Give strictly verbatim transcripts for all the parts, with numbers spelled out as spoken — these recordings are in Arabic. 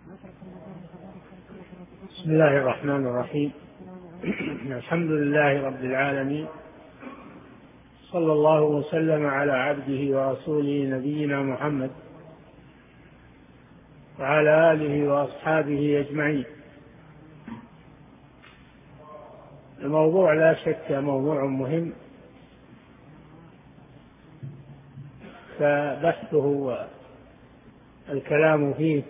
بسم الله الرحمن الرحيم. الحمد لله رب العالمين، صلى الله وسلم على عبده ورسوله نبينا محمد وعلى آله وأصحابه أجمعين. الموضوع لا شك موضوع مهم، فبحثه والكلام فيه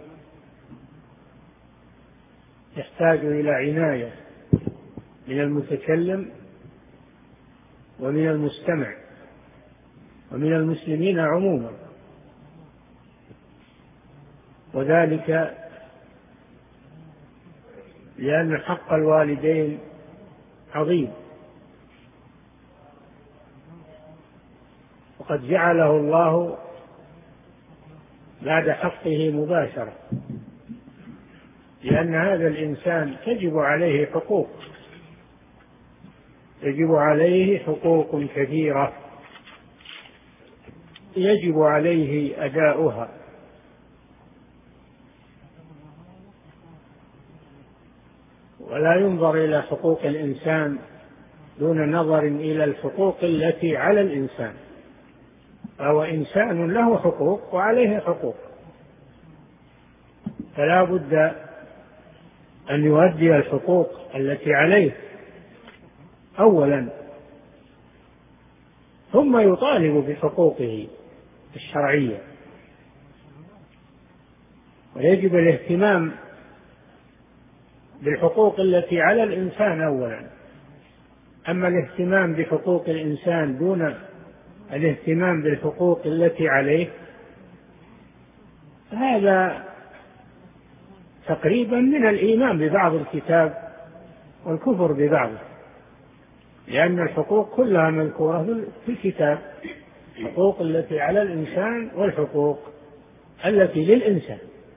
يحتاج إلى عناية من المتكلم ومن المستمع ومن المسلمين عموما، وذلك لأن حق الوالدين عظيم، وقد جعله الله بعد حقه مباشرة، لأن هذا الإنسان تجب عليه حقوق يجب عليه حقوق كثيرة يجب عليه أداؤها، ولا ينظر إلى حقوق الإنسان دون نظر إلى الحقوق التي على الإنسان، فهو إنسان له حقوق وعليه حقوق، فلا بد أن يؤدي الحقوق التي عليه أولا، ثم يطالب بحقوقه الشرعية. ويجب الاهتمام بالحقوق التي على الإنسان أولا، أما الاهتمام بحقوق الإنسان دون الاهتمام بالحقوق التي عليه هذا تقريبا من الإيمان ببعض الكتاب والكفر ببعضه، لأن الحقوق كلها مذكورة في الكتاب، الحقوق التي على الإنسان والحقوق التي للإنسان،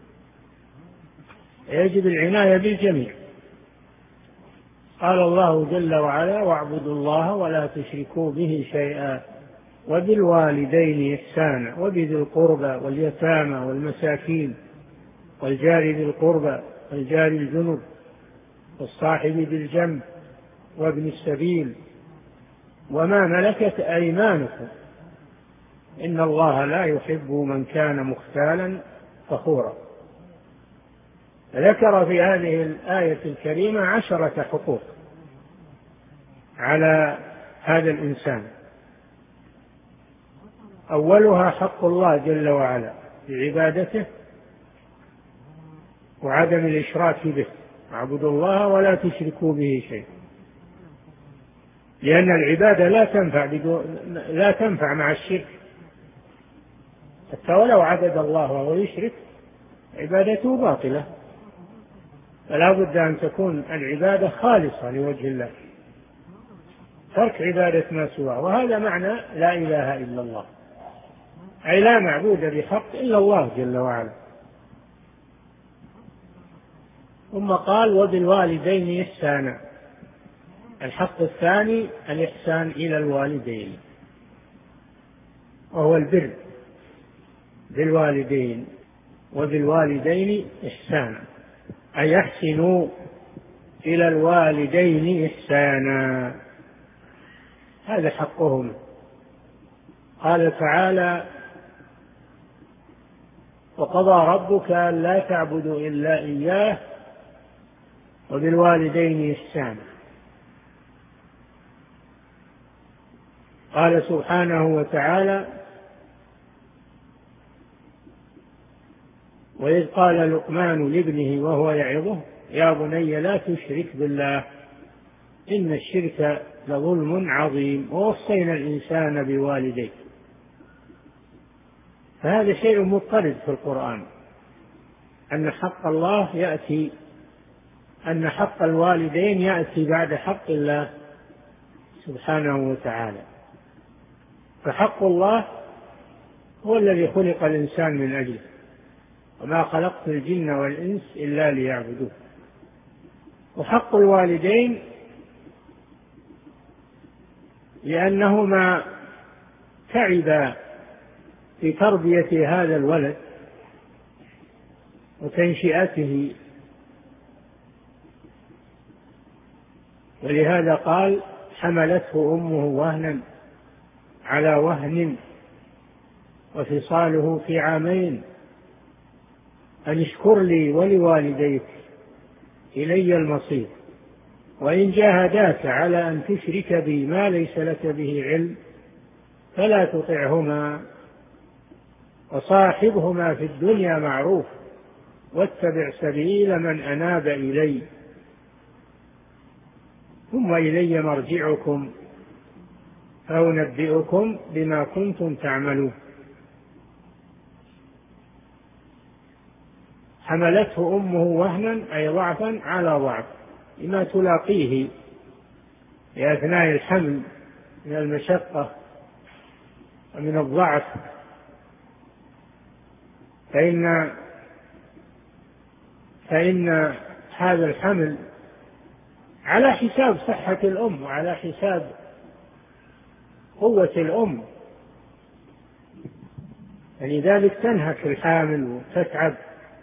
يجب العناية بالجميع. قال الله جل وعلا: واعبدوا الله ولا تشركوا به شيئا وبالوالدين إحسانا وبذي القربى واليتامى والمساكين والجار ذي القربى والجار الجنب والصاحب بالجنب وابن السبيل وما ملكت أيمانكم إن الله لا يحب من كان مختالا فخورا. ذكر في هذه الآية الكريمة عشرة حقوق على هذا الإنسان. أولها حق الله جل وعلا بعبادته وعدم الإشراك به، اعبدوا الله ولا تشركوا به شيئا، لأن العبادة لا تنفع لا تنفع مع الشرك، حتى ولو عبد الله وهو يشرك عبادته باطلة، فلا بد أن تكون العبادة خالصة لوجه الله، ترك عبادة ما سواه، وهذا معنى لا إله إلا الله، أي لا معبود بحق إلا الله جل وعلا. ثم قال: وبالوالدين إحسانا. الحق الثاني الإحسان إلى الوالدين، وهو البر بالوالدين، وبالوالدين إحسانا، أي أحسنوا إلى الوالدين إحسانا، هذا حقهم. قال تعالى: وقضى ربك ألا تعبدوا إلا إياه وبالوالدين إحسانا. قال سبحانه وتعالى: وإذ قال لقمان لابنه وهو يعظه يا بني لا تشرك بالله إن الشرك لظلم عظيم ووصينا الإنسان بوالديه. فهذا شيء مضطرد في القرآن، أن حق الله يأتي أن حق الوالدين يأتي بعد حق الله سبحانه وتعالى. فحق الله هو الذي خلق الإنسان من أجله، وما خلقت الجن والإنس إلا ليعبدوه. وحق الوالدين لأنهما تعبا في تربية هذا الولد وتنشئته. ولهذا قال حملته أمه وهنا على وهن وفصاله في عامين أن اشكر لي ولوالديك إلي المصير وإن جاهداك على أن تشرك بي ما ليس لك به علم فلا تطعهما وصاحبهما في الدنيا معروف واتبع سبيل من أناب إلي ثم إلي مرجعكم فأنبئكم بما كنتم تعملون. حملته أمه وهنا أي ضعفا على ضعف لما تلاقيه في أثناء الحمل من المشقة ومن الضعف، فإن فإن هذا الحمل على حساب صحة الأم وعلى حساب قوة الأم، لذلك تنهك الحامل وتتعب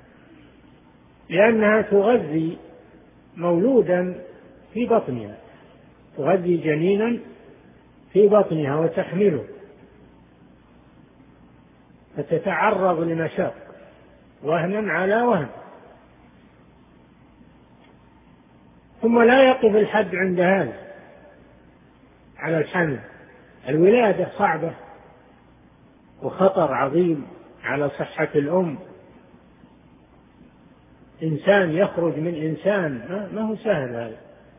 لأنها تغذي مولودا في بطنها، تغذي جنينا في بطنها وتحمله، فتتعرض لمشاق وهنا على وهن. ثم لا يقف الحد عند هذا على الحمل، الولادة صعبة وخطر عظيم على صحة الأم. إنسان يخرج من إنسان ما هو سهل هذا.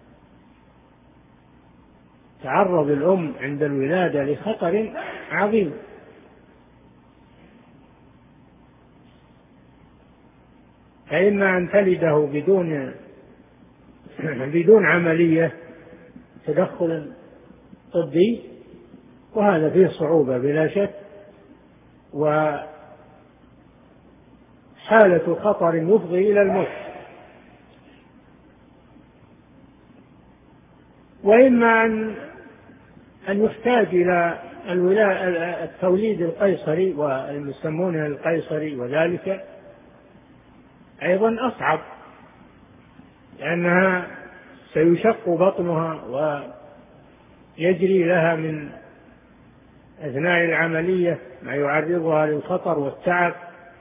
تعرض الأم عند الولادة لخطر عظيم. فإما أن تلده بدون بدون عملية تدخل طبي، وهذا فيه صعوبة بلا شك، وحالة خطر يفضي إلى الموت. وإما أن أن يحتاج إلى التوليد القيصري والمسمونه القيصري، وذلك أيضا أصعب لأنها سيشق بطنها ويجري لها من أثناء العملية ما يعرضها للخطر والتعب.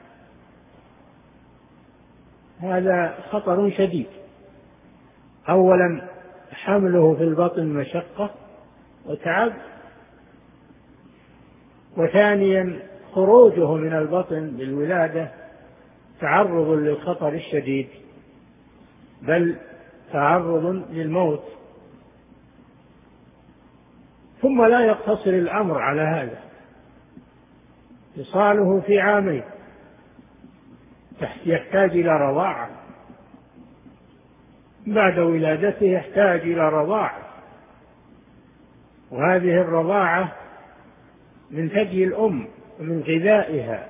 هذا خطر شديد. أولا حمله في البطن مشقة وتعب، وثانيا خروجه من البطن بالولادة تعرض للخطر الشديد، بل تعرض للموت. ثم لا يقتصر الأمر على هذا، فصاله في عامين يحتاج إلى رضاعة، بعد ولادته يحتاج إلى رضاعة، وهذه الرضاعة من ثدي الأم ومن غذائها،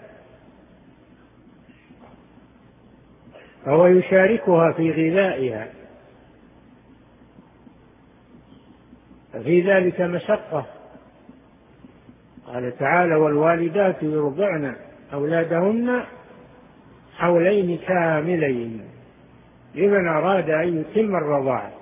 فهو يشاركها في غذائها، ففي ذلك مشقة. قال تعالى: والوالدات يرضعن أولادهن حولين كاملين لمن أراد أن يتم الرضاعة،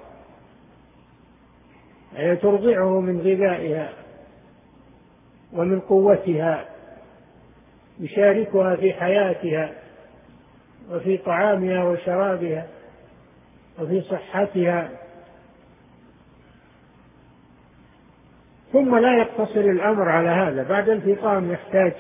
أي ترضعه من غذائها ومن قوتها، يشاركها في حياتها وفي طعامها وشرابها وفي صحتها. ثم لا يقتصر الأمر على هذا، بعد الفطام يحتاج،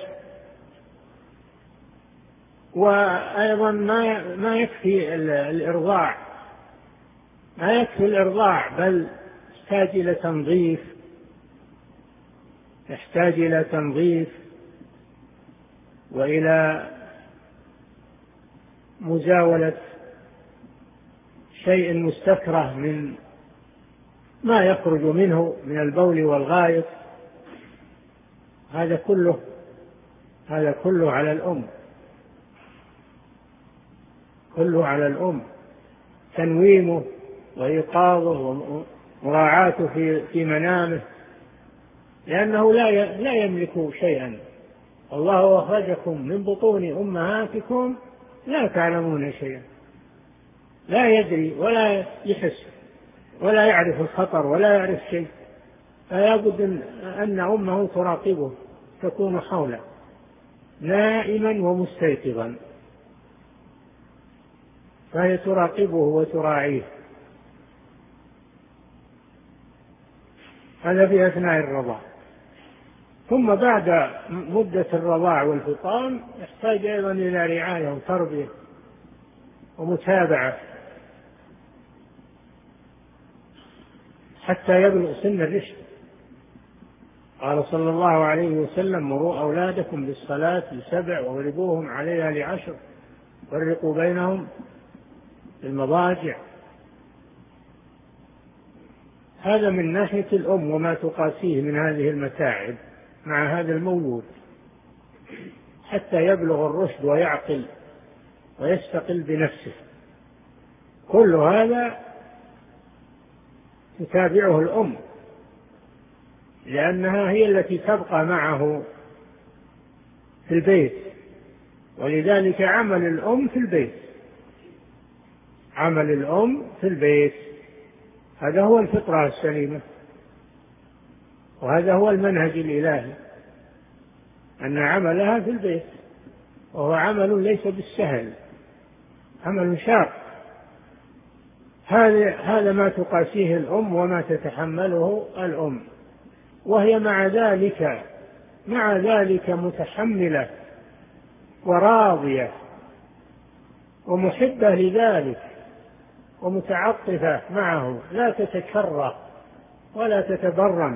وأيضا ما ما يكفي الإرضاع، ما يكفي الإرضاع، بل يحتاج إلى تنظيف، يحتاج إلى تنظيف وإلى مزاولة شيء مستكره من ما يخرج منه من البول والغائط. هذا كله هذا كله على الأم، كله على الأم، تنويمه وإيقاظه ومراعاته في في منامه، لأنه لا لا يملك شيئا. الله أخرجكم من بطون أمهاتكم لا تعلمون شيئا، لا يدري ولا يحس ولا يعرف الخطر ولا يعرف شيء، فلا بد أن أمه تراقبه، تكون حوله نائما ومستيقظا، فهي تراقبه وتراعيه. هذا في أثناء الرضاع. ثم بعد مدة الرضاع والفطام يحتاج أيضا إلى رعاية وتربية ومتابعة حتى يبلغ سن الرشد. قال صلى الله عليه وسلم: مروا أولادكم بالصلاة لسبع واضربوهم عليها لعشر، فرقوا بينهم في المضاجع. هذا من ناحية الأم وما تقاسيه من هذه المتاعب مع هذا المولود حتى يبلغ الرشد ويعقل ويستقل بنفسه. كل هذا تتابعه الأم، لأنها هي التي تبقى معه في البيت، ولذلك عمل الأم في البيت، عمل الأم في البيت هذا هو الفطرة السليمة، وهذا هو المنهج الإلهي، أن عملها في البيت، وهو عمل ليس بالسهل، عمل شاق. هذا هذا ما تقاسيه الأم وما تتحمله الأم، وهي مع ذلك مع ذلك متحملة وراضية ومحبة لذلك ومتعطفة معه، لا تتكرر ولا تتبرم.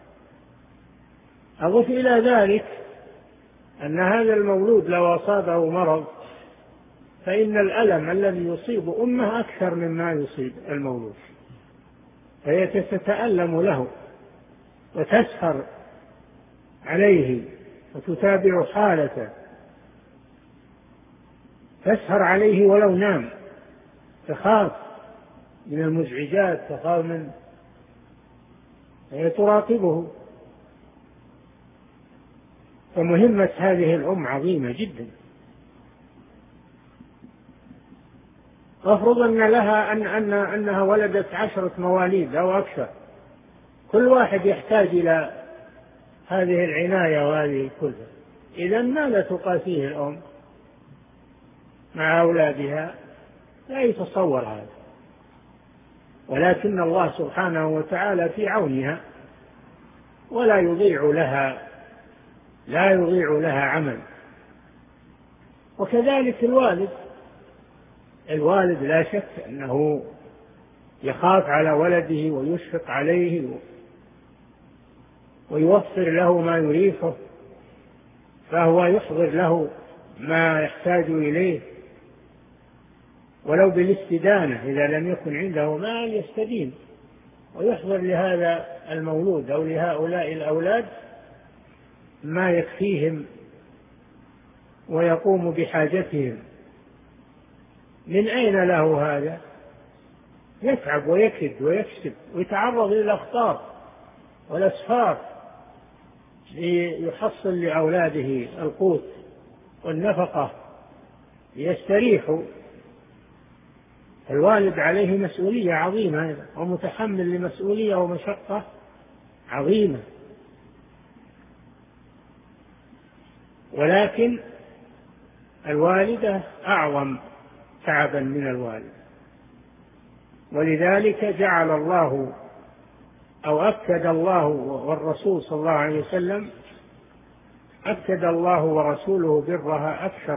أضف إلى ذلك أن هذا المولود لو أصابه مرض فإن الألم الذي يصيب أمه أكثر مما يصيب المولود، فهي تتألم له وتسهر عليه وتتابع حالته، تسهر عليه ولو نام، تخاف من المزعجات، تخاف من، هي تراقبه. فمهمة هذه الأم عظيمة جدا. وافرض أن لها أن أن أنها ولدت عشرة مواليد أو أكثر، كل واحد يحتاج إلى هذه العناية وهذه كلها، إذا ماذا تقاسيه الأم مع أولادها؟ لا يتصور هذا، ولكن الله سبحانه وتعالى في عونها ولا يضيع لها لا يضيع لها عمل. وكذلك الوالد الوالد لا شك أنه يخاف على ولده ويشفق عليه ويوفر له ما يريحه، فهو يحضر له ما يحتاج إليه ولو بالاستدانة، إذا لم يكن عنده مال يستدين ويحضر لهذا المولود أو لهؤلاء الأولاد ما يكفيهم ويقوم بحاجتهم. من أين له هذا؟ يتعب ويكد ويكسب ويتعرض للأخطار والأسفار ليحصل لأولاده القوت والنفقة ليستريحوا. الوالد عليه مسؤولية عظيمة ومتحمل لمسؤولية ومشقة عظيمة، ولكن الوالدة أعظم تعبا من الوالد، ولذلك جعل الله أو أكد الله والرسول صلى الله عليه وسلم أكد الله ورسوله برها أكثر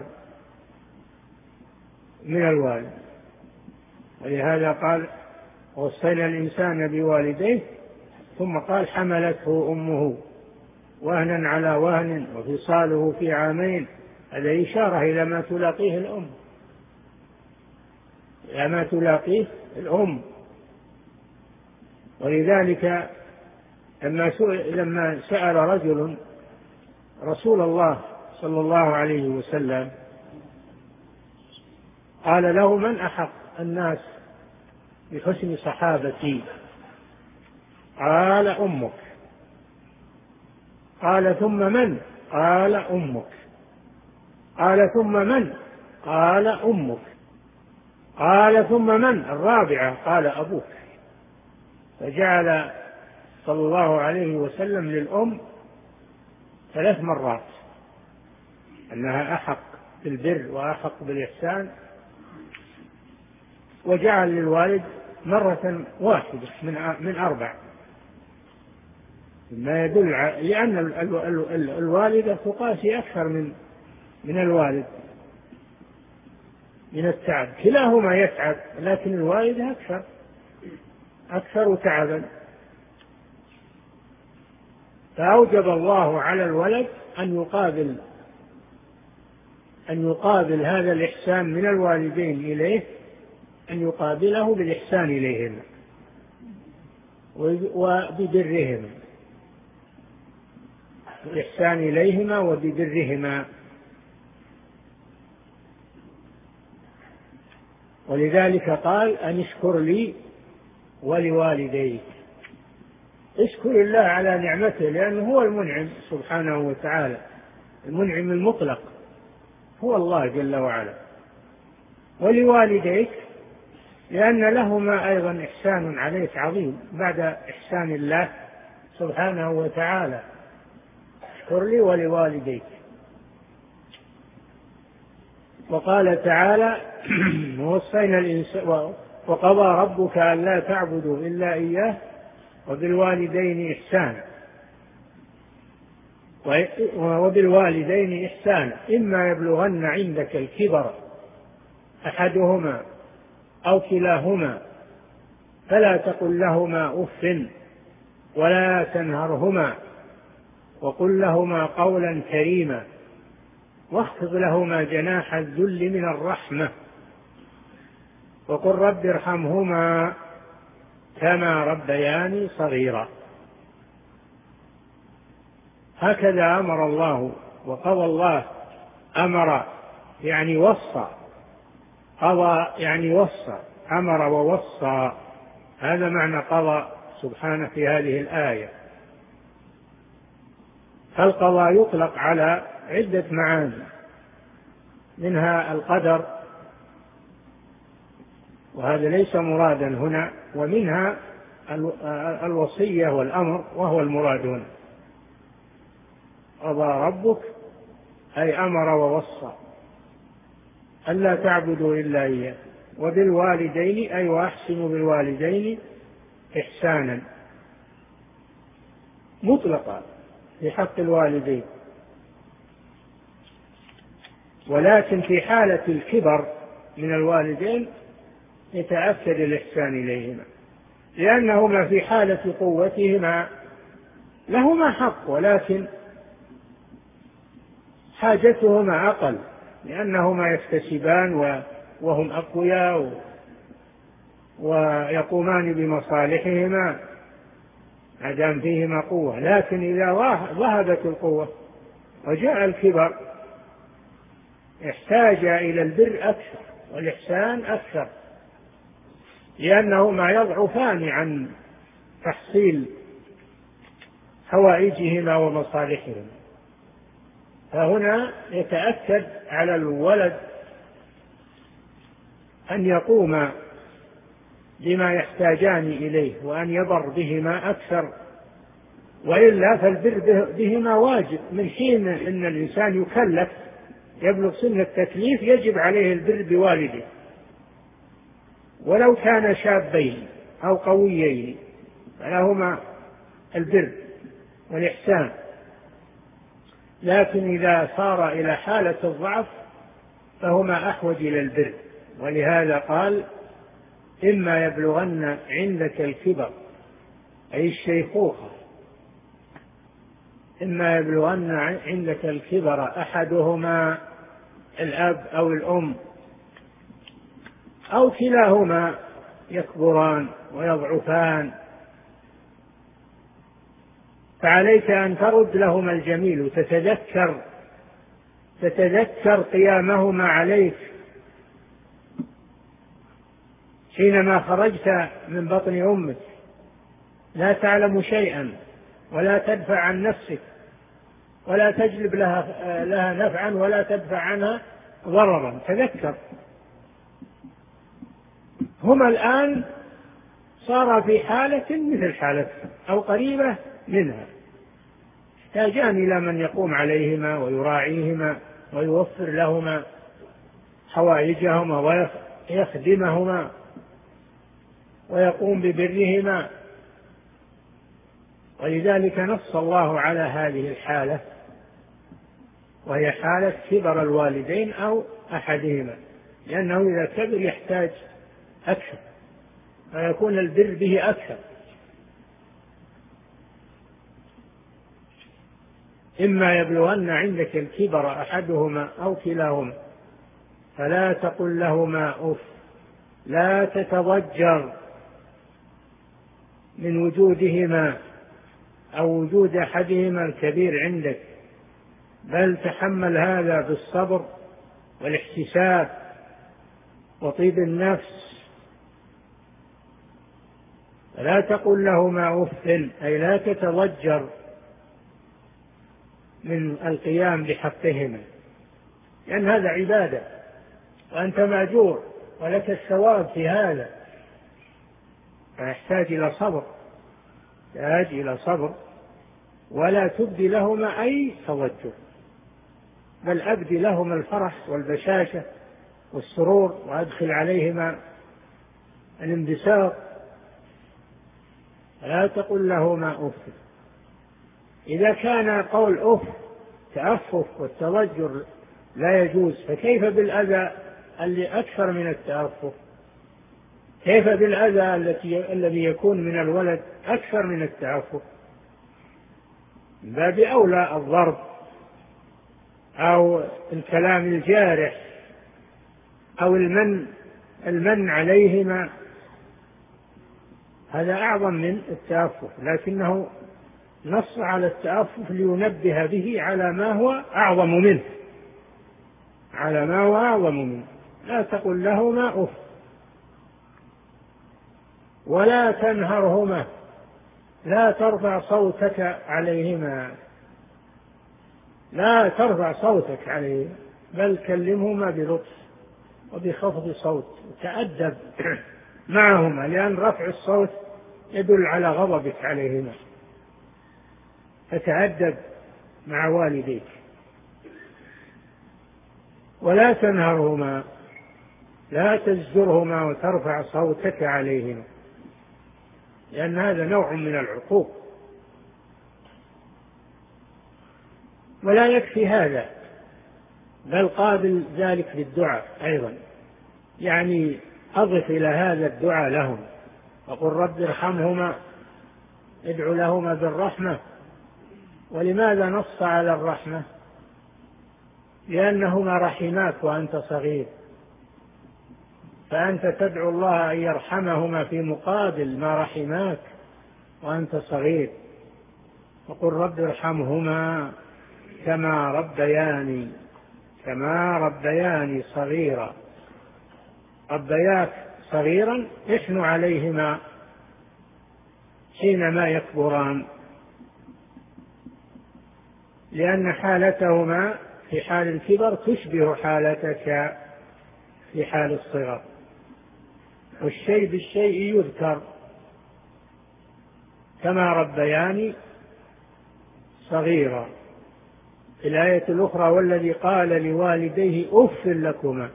من الوالد. ولهذا قال: ووصينا الإنسان بوالديه، ثم قال: حملته أمه وهنا على وهن وفصاله في عامين. هذا إشارة إلى ما تلاقيه الأم إلى ما تلاقيه الأم. ولذلك لما سئل, لما سأل رجل رسول الله صلى الله عليه وسلم قال له: من أحق الناس بحسن صحابتي؟ قال: أمك. قال: ثم من؟ قال: أمك. قال: ثم من؟ قال أمك. قال ثم من؟ الرابعة. قال أبوك. فجعل صلى الله عليه وسلم للأم ثلاث مرات أنها أحق بالبر وأحق بالإحسان، وجعل للوالد مرة واحدة من أربع، ما يدل على لأن الوالدة تقاسي أكثر من من الوالد من التعب، كلاهما يتعب، لكن الوالدة أكثر أكثر تعبا. فأوجب الله على الولد أن يقابل أن يقابل هذا الإحسان من الوالدين إليه، أن يقابله بالإحسان إليهما وببرهما، الإحسان إليهما وببرهما. ولذلك قال أن اشكر لي ولوالديك. اشكر الله على نعمته، لأنه هو المنعم سبحانه وتعالى، المنعم المطلق هو الله جل وعلا. ولوالديك لأن لهما أيضا إحسان عليك عظيم بعد إحسان الله سبحانه وتعالى. اشكر لي ولوالديك. وقال تعالى ووصينا الإنسان وقضى ربك ألا تعبدوا إلا إياه وبالوالدين إحسانا وبالوالدين إحسانا إما يبلغن عندك الكبر أحدهما أو كلاهما فلا تقل لهما أف ولا تنهرهما وقل لهما قولا كريما واخفض لهما جناح الذل من الرحمة وقل رب ارحمهما كما ربياني صغيرا. هكذا أمر الله وقضى الله. أمر يعني وصى، قضى يعني وصى، أمر ووصى، هذا معنى قضى سبحانه في هذه الآية. فالقضاء يطلق على عدة معاني، منها القدر وهذا ليس مرادا هنا، ومنها الوصية والأمر وهو المراد هنا. قضى ربك أي أمر ووصى ألا تعبدوا إلا إياه وبالوالدين أي وأحسنوا بالوالدين إحسانا مطلقا في حق الوالدين، ولكن في حالة الكبر من الوالدين يتأكد الإحسان إليهما، لأنهما في حالة قوتهما لهما حق، ولكن حاجتهما أقل لأنهما يكتسبان وهم أقوياء ويقومان بمصالحهما ما دام فيهما قوة. لكن إذا ذهبت القوة وجاء الكبر احتاج إلى البر أكثر والإحسان أكثر، لأنهما يضعفان عن تحصيل حوائجهما ومصالحهما. فهنا يتأكد على الولد أن يقوم بما يحتاجان إليه وأن يبر بهما أكثر، وإلا فالبر بهما واجب. من حين أن الإنسان يكلف يبلغ سن التكليف يجب عليه البر بوالده ولو كان شابين أو قويين، فلهما البر والإحسان. لكن إذا صار إلى حالة الضعف فهما أحوج إلى البر، ولهذا قال إما يبلغن عندك الكبر أي الشيخوخة، إما يبلغن عندك الكبر أحدهما الأب أو الأم أو كلاهما يكبران ويضعفان، فعليك أن ترد لهما الجميل وتتذكر تتذكر قيامهما عليك حينما خرجت من بطن أمك لا تعلم شيئا ولا تدفع عن نفسك ولا تجلب لها, لها نفعا ولا تدفع عنها ضررا تذكر. هما الآن صار في حالة مثل حالتها أو قريبة منها، يحتاجان إلى من يقوم عليهما ويراعيهما ويوفر لهما حوائجهما ويخدمهما ويقوم ببرهما. ولذلك نص الله على هذه الحالة، وهي حالة كبر الوالدين أو أحدهما، لأنه إذا كبر يحتاج أكثر فيكون البر به أكثر. إما يبلغن عندك الكبر أحدهما أو كلاهما فلا تقل لهما أف، لا تتضجر من وجودهما أو وجود أحدهما الكبير عندك، بل تحمل هذا بالصبر والاحتساب وطيب النفس. لا تقل لهما أف، أي لا تتضجر من القيام بحقهما، لأن هذا عبادة وأنت مأجور ولك الثواب في هذا، فيحتاج إلى صبر، يحتاج إلى صبر. ولا تبدي لهما أي توجه، بل أبدي لهما الفرح والبشاشة والسرور، وأدخل عليهما الانبساط. لا تقل لهما أف. إذا كان قول أف تأفف والتضجر لا يجوز، فكيف بالأذى اللي أكثر من التأفف؟ كيف بالأذى التي الذي يكون من الولد أكثر من التأفف؟ من باب أولى الضرب أو الكلام الجارح أو المن المن عليهما، هذا أعظم من التأفف، لكنه نص على التأفف لينبه به على ما هو أعظم منه، على ما هو أعظم منه. لا تقل لهما أف ولا تنهرهما، لا ترفع صوتك عليهما، لا ترفع صوتك عليهما، بل كلمهما بلطف وبخفض صوت، تأدب معهما، لأن رفع الصوت يدل على غضبك عليهما، فتأدب مع والديك. ولا تنهرهما، لا تزجرهما وترفع صوتك عليهما، لأن هذا نوع من العقوق. ولا يكفي هذا، بل قابل ذلك بالدعاء أيضا، يعني أضف إلى هذا الدعاء لهم، وقل رب ارحمهما، ادع لهما بالرحمة. ولماذا نص على الرحمة؟ لأنهما رحماك وأنت صغير، فأنت تدعو الله أن يرحمهما في مقابل ما رحماك وأنت صغير. وقل رب ارحمهما كما ربياني كما ربياني صغيرا. ربياك صغيرا احن عليهما حينما يكبران، لأن حالتهما في حال الكبر تشبه حالتك في حال الصغر، والشيء بالشيء يذكر. كما ربياني صغيرا. في الآية الأخرى والذي قال لوالديه أف لكما،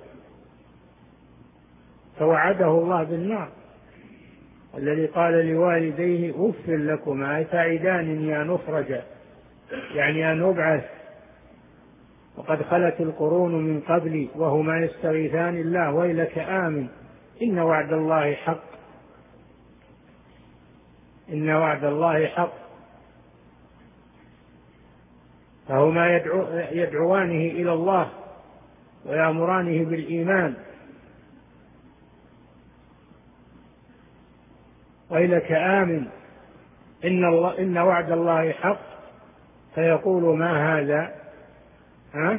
فوعده الله بالنار. الذي قال لوالديه أف لكما أي تعدانني أن أخرج، يعني أن أبعث، وقد خلت القرون من قبلي وهما يستغيثان الله ويلك آمن إن وعد الله حق إن وعد الله حق. فهما يدعو يدعوانه إلى الله ويأمرانه بالإيمان. ويلك آمن إن, الله إن وعد الله حق، فيقول ما هذا ها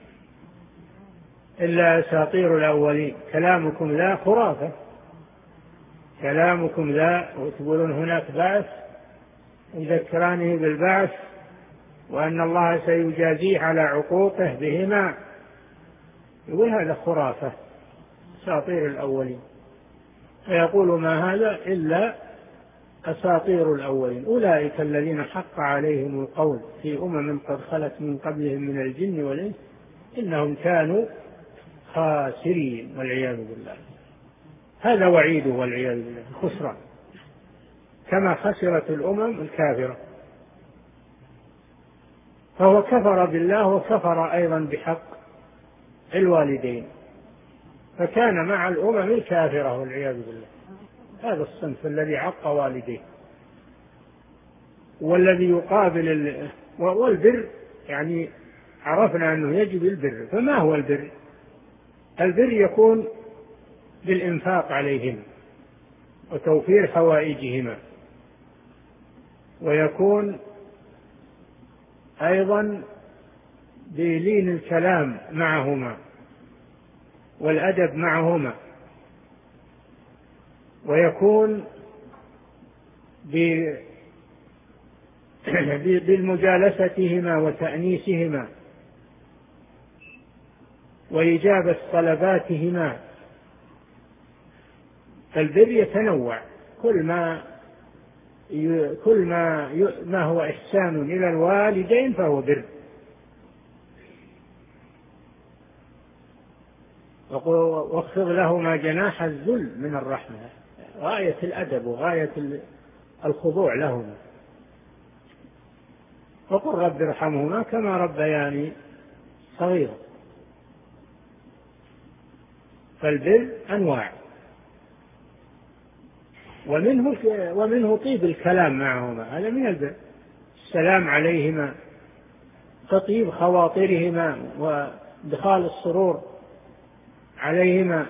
إلا أساطير الأولين، كلامكم لا خرافة، كلامكم لا. وتقولون هناك بعث، يذكرانه بالبعث وأن الله سيجازيه على عقوقه بهما، يقول هذا خرافة، أساطير الأولين، فيقول ما هذا إلا أساطير الأولين، أولئك الذين حق عليهم القول في أمم قد خلت من قبلهم من الجن والإنس إنهم كانوا خاسرين والعياذ بالله. هذا وعيده والعياذ بالله، خسران كما خسرت الأمم الكافرة. فهو كفر بالله وكفر أيضا بحق الوالدين، فكان مع الأمم الكافرة والعياذ بالله. هذا الصنف الذي عق والديه، والذي يقابل ال... والبر، يعني عرفنا أنه يجب البر. فما هو البر؟ البر يكون بالإنفاق عليهم وتوفير حوائجهما، ويكون أيضا بلين الكلام معهما والأدب معهما، ويكون بالمجالستهما وتأنيسهما وإجابة طلباتهما. فالبر يتنوع، كل ما كل ما ما هو إحسان إلى الوالدين فهو بر. واخفض لهما جناح الذل من الرحمة، غاية الأدب وغاية الخضوع لهما. وقل رب ارحمهما كما ربياني صغيرا. فالبر أنواع، ومنه ومنه طيب الكلام معهما، هذا من البر. السلام عليهما، تطيب خواطرهما وادخال السرور عليهما.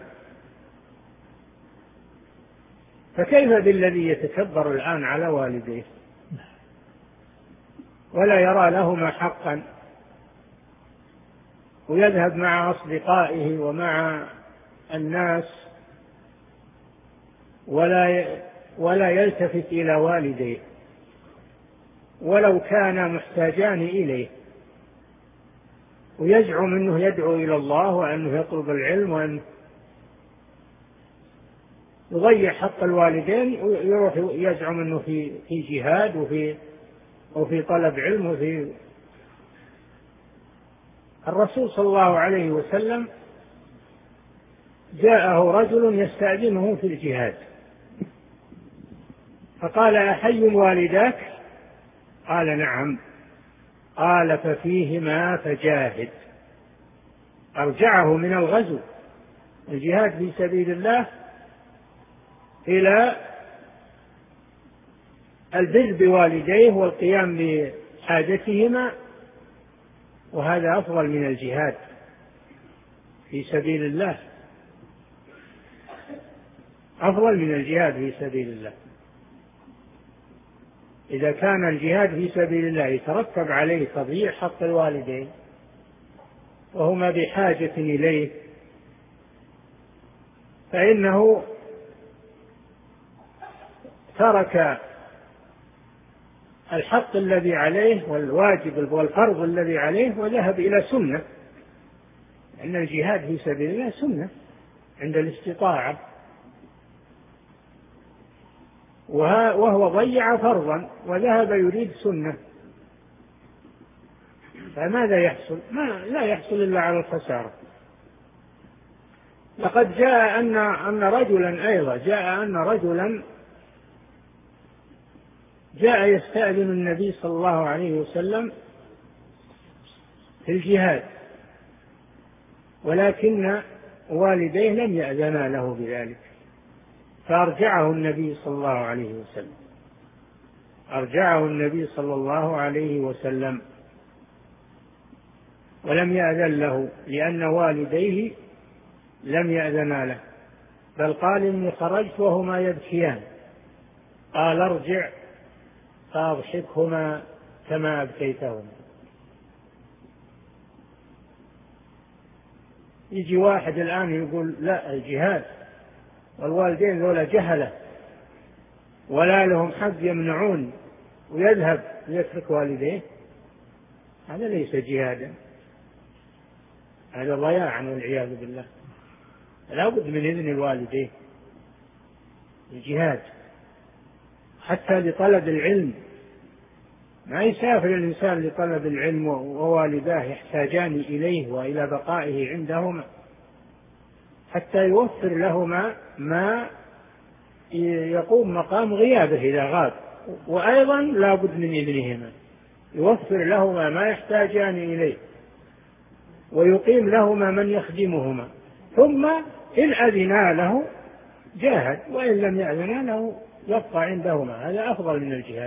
فكيف بالذي يتكبر الآن على والديه ولا يرى لهما حقا، ويذهب مع أصدقائه ومع الناس ولا ولا يلتفت إلى والديه ولو كانا محتاجان إليه، ويزعم أنه يدعو إلى الله وأنه يطلب العلم وأنه يضيع حق الوالدين، ويروح يزعم أنه في في جهاد وفي وفي طلب علم. وفي الرسول صلى الله عليه وسلم جاءه رجل يستأذنه في الجهاد، فقال أحي والداك؟ قال نعم. قال ففيهما فجاهد. أرجعه من الغزو، الجهاد في سبيل الله، إلى البر بوالديه والقيام بحاجتهما، وهذا أفضل من الجهاد في سبيل الله، أفضل من الجهاد في سبيل الله. إذا كان الجهاد في سبيل الله يترتب عليه تضييع حق الوالدين وهما بحاجة إليه، فإنه ترك الحق الذي عليه والواجب والفرض الذي عليه وذهب إلى سنة، لأن الجهاد في سبيل الله سنة عند الاستطاعة، وهو ضيع فرضا وذهب يريد سنة، فماذا يحصل؟ ما لا يحصل إلا على الخسارة. لقد جاء أن أن رجلا أيضا جاء أن رجلا جاء يستأذن النبي صلى الله عليه وسلم في الجهاد، ولكن والديه لم يأذنا له بذلك، فأرجعه النبي صلى الله عليه وسلم أرجعه النبي صلى الله عليه وسلم ولم يأذن له لأن والديه لم يأذنا له، بل قال إني خرجت وهما يبكيان، قال ارجع فأضحكهما كما أبكيتهما. يجي واحد الآن يقول لا الجهاد والوالدين ذولا جهلة ولا لهم حق يمنعون، ويذهب يترك والديه، هذا ليس جهادا، هذا ضياع والعياذ بالله. لا بد من إذن الوالدين الجهاد حتى لطلب العلم. ما يسافر الإنسان لطلب العلم ووالداه يحتاجان إليه وإلى بقائه عندهما حتى يوفر لهما ما يقوم مقام غيابه إذا غاب، وأيضا لا بد من إذنهما، يوفر لهما ما يحتاجان إليه ويقيم لهما من يخدمهما، ثم إن أذنا له جاهد، وإن لم يأذنا له يبقى عندهما. هذا أفضل من الجهاد.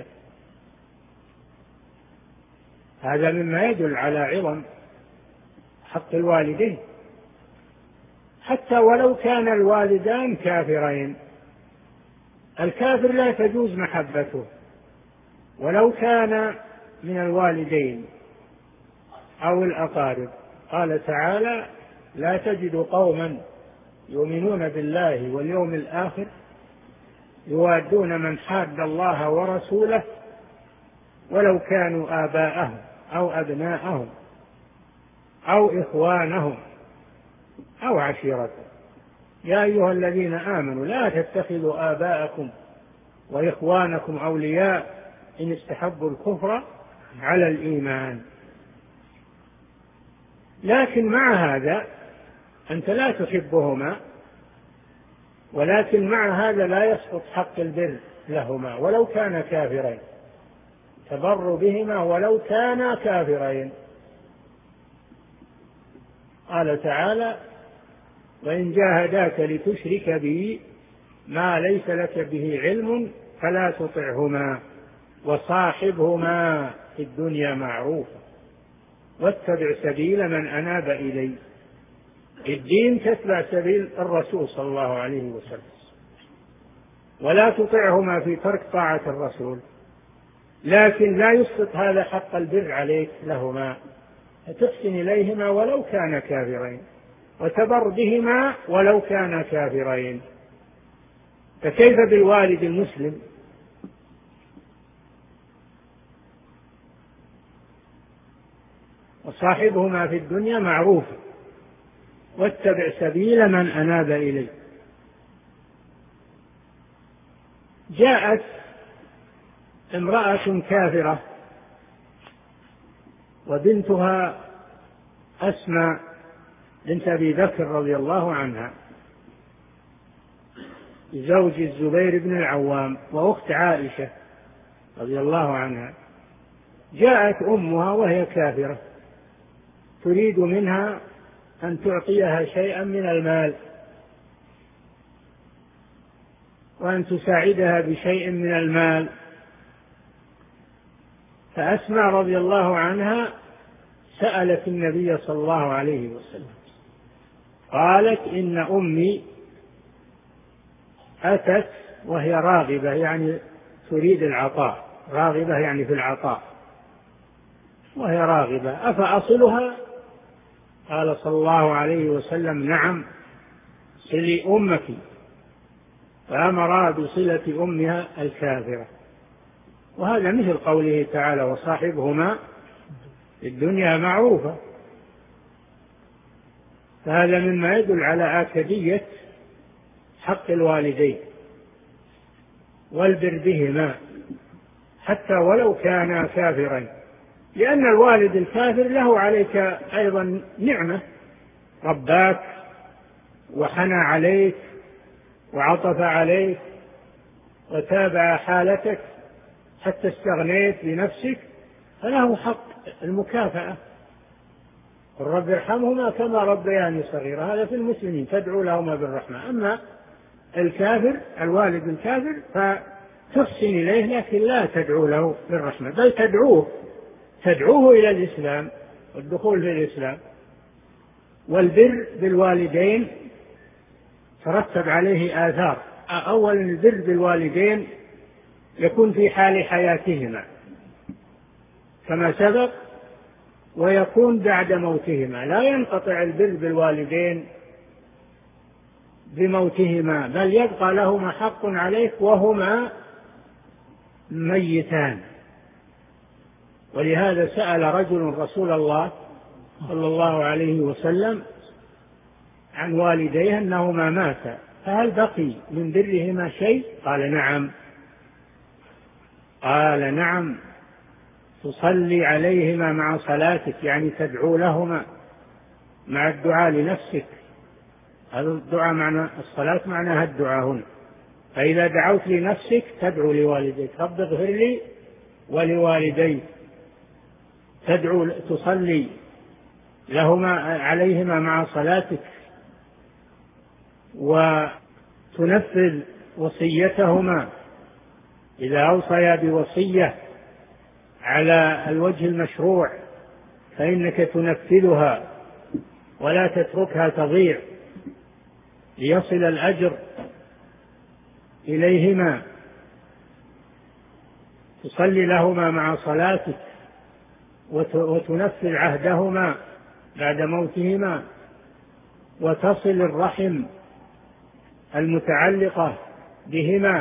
هذا مما يدل على عظم حق الوالدين، حتى ولو كان الوالدان كافرين. الكافر لا تجوز محبته ولو كان من الوالدين أو الأقارب. قال تعالى: لا تجد قوما يؤمنون بالله واليوم الآخر يوادون من حاد الله ورسوله ولو كانوا آباءهم أو أبناءهم أو إخوانهم أو عشيرتهم. يا أيها الذين آمنوا لا تتخذوا آباءكم وإخوانكم أولياء إن استحبوا الكفر على الإيمان. لكن مع هذا أنت لا تحبهما، ولكن مع هذا لا يسقط حق البر لهما ولو كانا كافرين، تبر بهما ولو كانا كافرين. قال تعالى: وإن جاهداك لتشرك بي ما ليس لك به علم فلا تطعهما وصاحبهما في الدنيا معروفا واتبع سبيل من أناب إلي. الدين تتبع سبيل الرسول صلى الله عليه وسلم، ولا تطعهما في ترك طاعة الرسول، لكن لا يسقط هذا حق البر عليك لهما، تحسن إليهما ولو كانا كافرين وتبر بهما ولو كانا كافرين. فكيف بالوالد المسلم؟ وصاحبهما في الدنيا معروفا واتبع سبيل من أناب إليه. جاءت امرأة كافرة وبنتها أسماء بنت أبي بكر رضي الله عنها زوج الزبير بن العوام وأخت عائشة رضي الله عنها. جاءت أمها وهي كافرة تريد منها أن تعطيها شيئا من المال وأن تساعدها بشيء من المال. فأسماء رضي الله عنها سألت النبي صلى الله عليه وسلم، قالت: إن أمي أتت وهي راغبة، يعني تريد العطاء، راغبة يعني في العطاء، وهي راغبة، أفأصلها؟ قال صلى الله عليه وسلم: نعم، صلي أمك. فأمر بصلة أمها الكافرة. وهذا مثل قوله تعالى: وصاحبهما في الدنيا معروفة. فهذا مما يدل على آكدية حق الوالدين والبر بهما حتى ولو كانا كافرين، لأن الوالد الكافر له عليك أيضا نعمة، رباك وحنى عليك وعطف عليك وتابع حالتك حتى استغنيت بنفسك، فله حق المكافأة. الرب ارحمهما كما ربياني صغيرا. هذا في المسلمين، تدعو لهما بالرحمة. أما الكافر، الوالد الكافر، فتحسن إليه لكن لا تدعو له بالرحمة، بل تدعوه تدعوه إلى الإسلام والدخول في الإسلام. والبر بالوالدين ترتب عليه آثار. أولا البر بالوالدين يكون في حال حياتهما كما سبق، ويكون بعد موتهما. لا ينقطع البر بالوالدين بموتهما، بل يبقى لهما حق عليك وهما ميتان. ولهذا سأل رجل رسول الله صلى الله عليه وسلم عن والديه أنهما ماتا، فهل بقي من برهما شيء؟ قال نعم. قال نعم، تصلي عليهما مع صلاتك، يعني تدعو لهما مع الدعاء لنفسك. هذا الدعاء معنى الصلاة، معناها الدعاء هنا. فإذا دعوت لنفسك تدعو لوالديك، رب اغفر لي ولوالدي، تدعو تصلي لهما عليهما مع صلاتك، وتنفذ وصيتهما إذا أوصيا بوصية على الوجه المشروع فإنك تنفذها ولا تتركها تضيع ليصل الأجر إليهما. تصلي لهما مع صلاتك وتنفذ عهدهما بعد موتهما، وتصل الرحم المتعلقة بهما،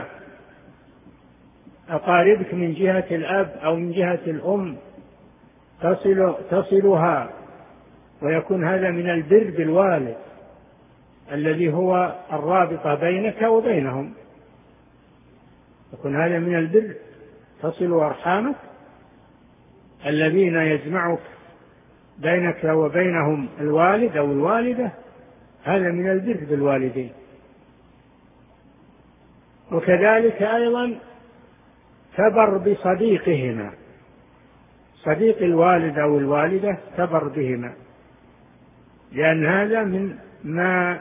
أقاربك من جهة الأب أو من جهة الأم تصل تصلها، ويكون هذا من البر بالوالد الذي هو الرابطة بينك وبينهم، يكون هذا من البر، تصل أرحامك الذين يجمعك بينك وبينهم الوالد أو الوالدة، هذا من البر بالوالدين. وكذلك أيضا تبر بصديقهما، صديق الوالد أو الوالدة تبر بهما، لأن هذا من ما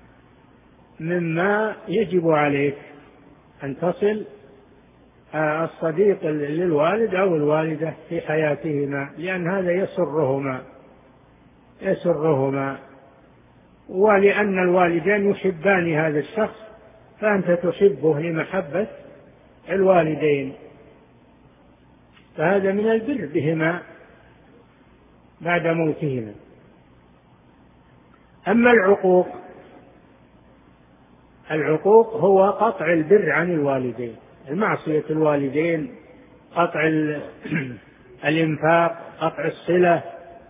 مما يجب عليك أن تصل الصديق للوالد أو الوالدة في حياتهما، لأن هذا يسرهما يسرهما ولأن الوالدين يحبان هذا الشخص فأنت تحبه لمحبة الوالدين، فهذا من البر بهما بعد موتهما. أما العقوق، العقوق هو قطع البر عن الوالدين، المعصية الوالدين، قطع الإنفاق، قطع الصلة،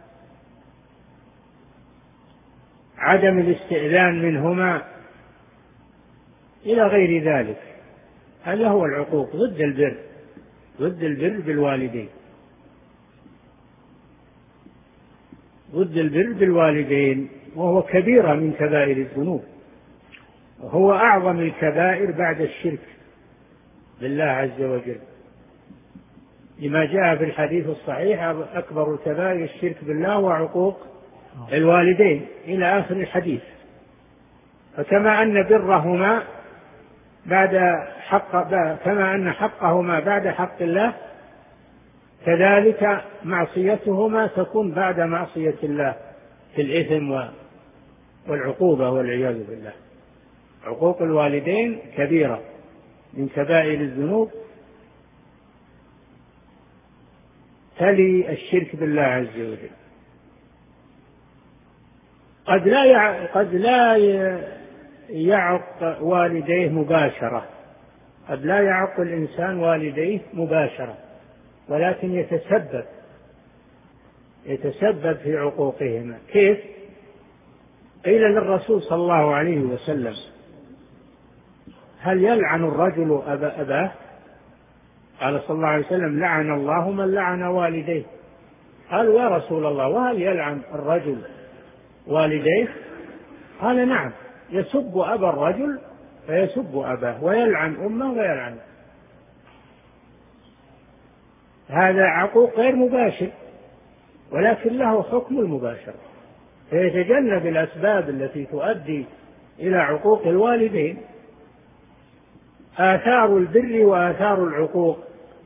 عدم الاستئذان منهما إلى غير ذلك، هذا هو العقوق، ضد البر، ضد البر بالوالدين، ضد البر بالوالدين، وهو كبيرة من كبائر الذنوب، وهو أعظم الكبائر بعد الشرك بالله عز وجل، لما جاء في الحديث الصحيح أكبر الكبائر الشرك بالله وعقوق الوالدين إلى آخر الحديث. فكما أن برهما بعد حق كما أن حقهما بعد حق الله، كذلك معصيتهما تكون بعد معصية الله في الإثم والعقوبة والعياذ بالله. عقوق الوالدين كبيرة من كبائر الذنوب، تلي الشرك بالله عز وجل. قد لا قد لا يعق والديه مباشرة، قد لا يعق الإنسان والديه مباشرة، ولكن يتسبب يتسبب في عقوقهما. كيف؟ قيل للرسول صلى الله عليه وسلم: هل يلعن الرجل أبا أباه؟ قال صلى الله عليه وسلم: لعن الله من لعن والديه. قالوا: يا رسول الله، وهل يلعن الرجل والديه؟ قال: نعم، يسب أبا الرجل فيسب أباه، ويلعن أمه ويلعن. هذا عقوق غير مباشر، ولكن له حكم المباشرة، فيتجنب الأسباب التي تؤدي إلى عقوق الوالدين. آثار البر وآثار العقوق: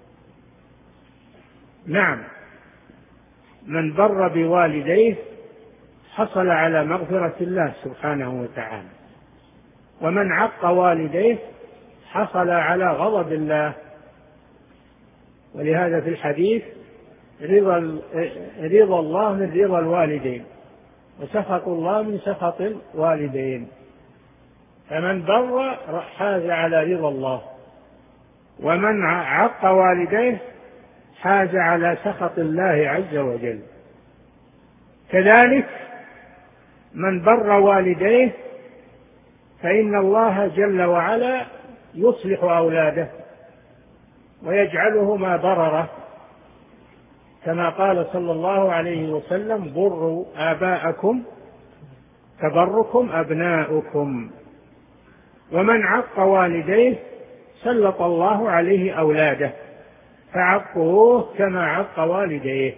نعم، من بر بوالديه حصل على مغفرة الله سبحانه وتعالى، ومن عق والديه حصل على غضب الله. ولهذا في الحديث: رضا رضا الله من رضا الوالدين، وسخط الله من سخط الوالدين. فمن بر حاز على رضا الله، ومن عق والديه حاز على سخط الله عز وجل. كذلك من بر والديه فإن الله جل وعلا يصلح أولاده ويجعلهما بررة، كما قال صلى الله عليه وسلم: بروا آباءكم تبركم أبناؤكم. ومن عق والديه سلط الله عليه أولاده فعقوه كما عق والديه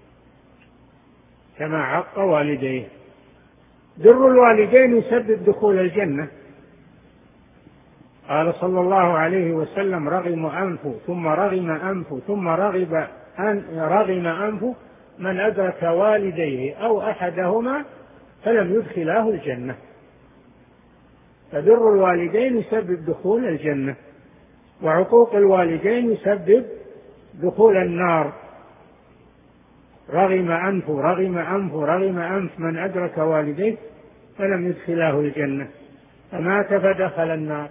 كما عق والديه. بر الوالدين يسبب دخول الجنة. قال صلى الله عليه وسلم: رغم أنفه ثم رغم أنفه ثم رغب أن رغم أنفه من أدرك والديه أو أحدهما فلم يدخلاه الجنة. فبر الوالدين يسبب دخول الجنة، وعقوق الوالدين يسبب دخول النار. رغم أنفه رغم أنفه رغم أنف من أدرك والديه فلم يدخلاه الجنة، فمات فدخل النار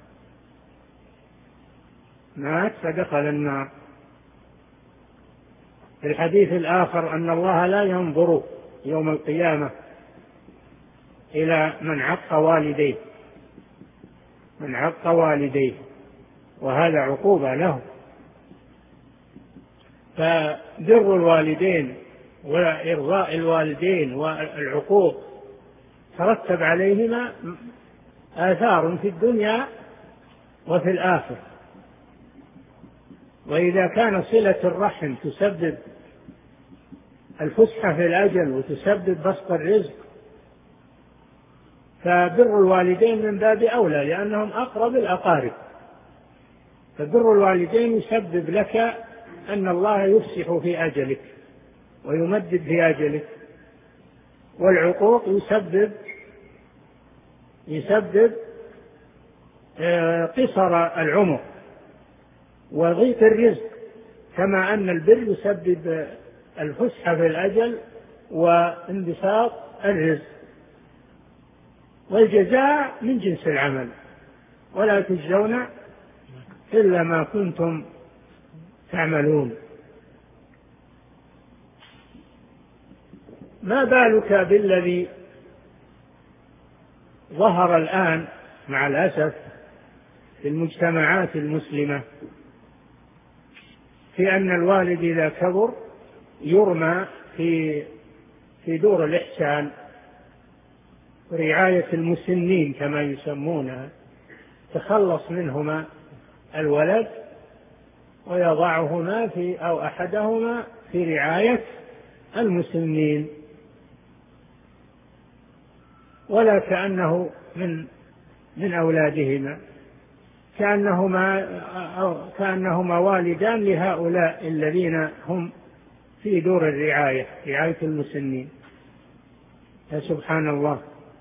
مات فدخل النار. في الحديث الآخر أن الله لا ينظر يوم القيامة إلى من عق والديه من عق والديه وهذا عقوبة له. فبر الوالدين وإرضاء الوالدين والعقوق ترتب عليهما آثار في الدنيا وفي الآخرة. وإذا كان صلة الرحم تسبب الفسحة في الأجل وتسبب بسط الرزق، فبر الوالدين من باب أولى لأنهم أقرب الأقارب. فبر الوالدين يسبب لك أن الله يفسح في أجلك ويمدد في أجلك، والعقوق يسبب يسبب قصر العمر وضيق الرزق، كما أن البر يسبب الفسحة في الأجل وانبساط الرزق. والجزاء من جنس العمل، ولا تجزون إلا ما كنتم تعملون. ما بالك بالذي ظهر الآن مع الأسف في المجتمعات المسلمة، في أن الوالد إذا كبر يرمى في في دور الإحسان، رعاية المسنين كما يسمونها، تخلص منهما الولد ويضعهما في أو أحدهما في رعاية المسنين، ولا كأنه من من أولادهما، كأنهما أو كأنهما والدان لهؤلاء الذين هم في دور الرعاية، رعاية المسنين. يا سبحان الله،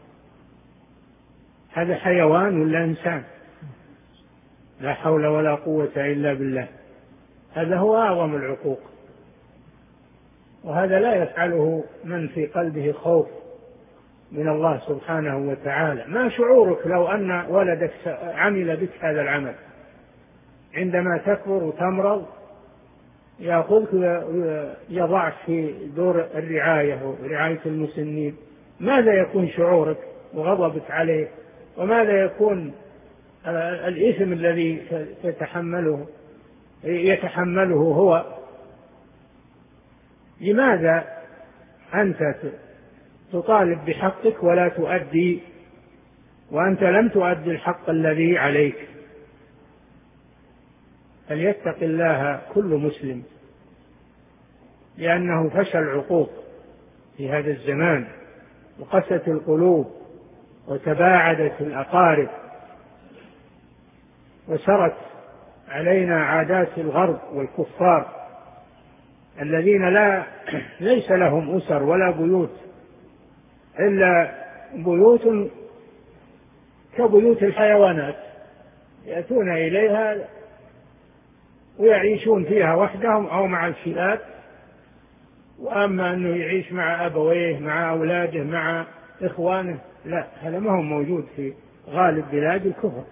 هذا حيوان ولا إنسان؟ لا حول ولا قوة إلا بالله. هذا هو أعظم العقوق، وهذا لا يفعله من في قلبه خوف من الله سبحانه وتعالى. ما شعورك لو أن ولدك عمل بك هذا العمل؟ عندما تكبر وتمرض يأخذك يضعك في دور الرعاية ورعاية المسنين، ماذا يكون شعورك وغضبك عليه؟ وماذا يكون الإثم الذي يتحمله يتحمله هو؟ لماذا أنت تطالب بحقك ولا تؤدي، وأنت لم تؤدي الحق الذي عليك؟ فليتق الله كل مسلم، لأنه فشى العقوق في هذا الزمان وقست القلوب وتباعدت الأقارب وسرت علينا عادات الغرب والكفار الذين لا ليس لهم أسر ولا بيوت إلا بيوت كبيوت الحيوانات، يأتون إليها ويعيشون فيها وحدهم أو مع الفئات. وأما أنه يعيش مع أبويه مع أولاده مع إخوانه، لا، هذا ما هو موجود في غالب بلاد الكفر.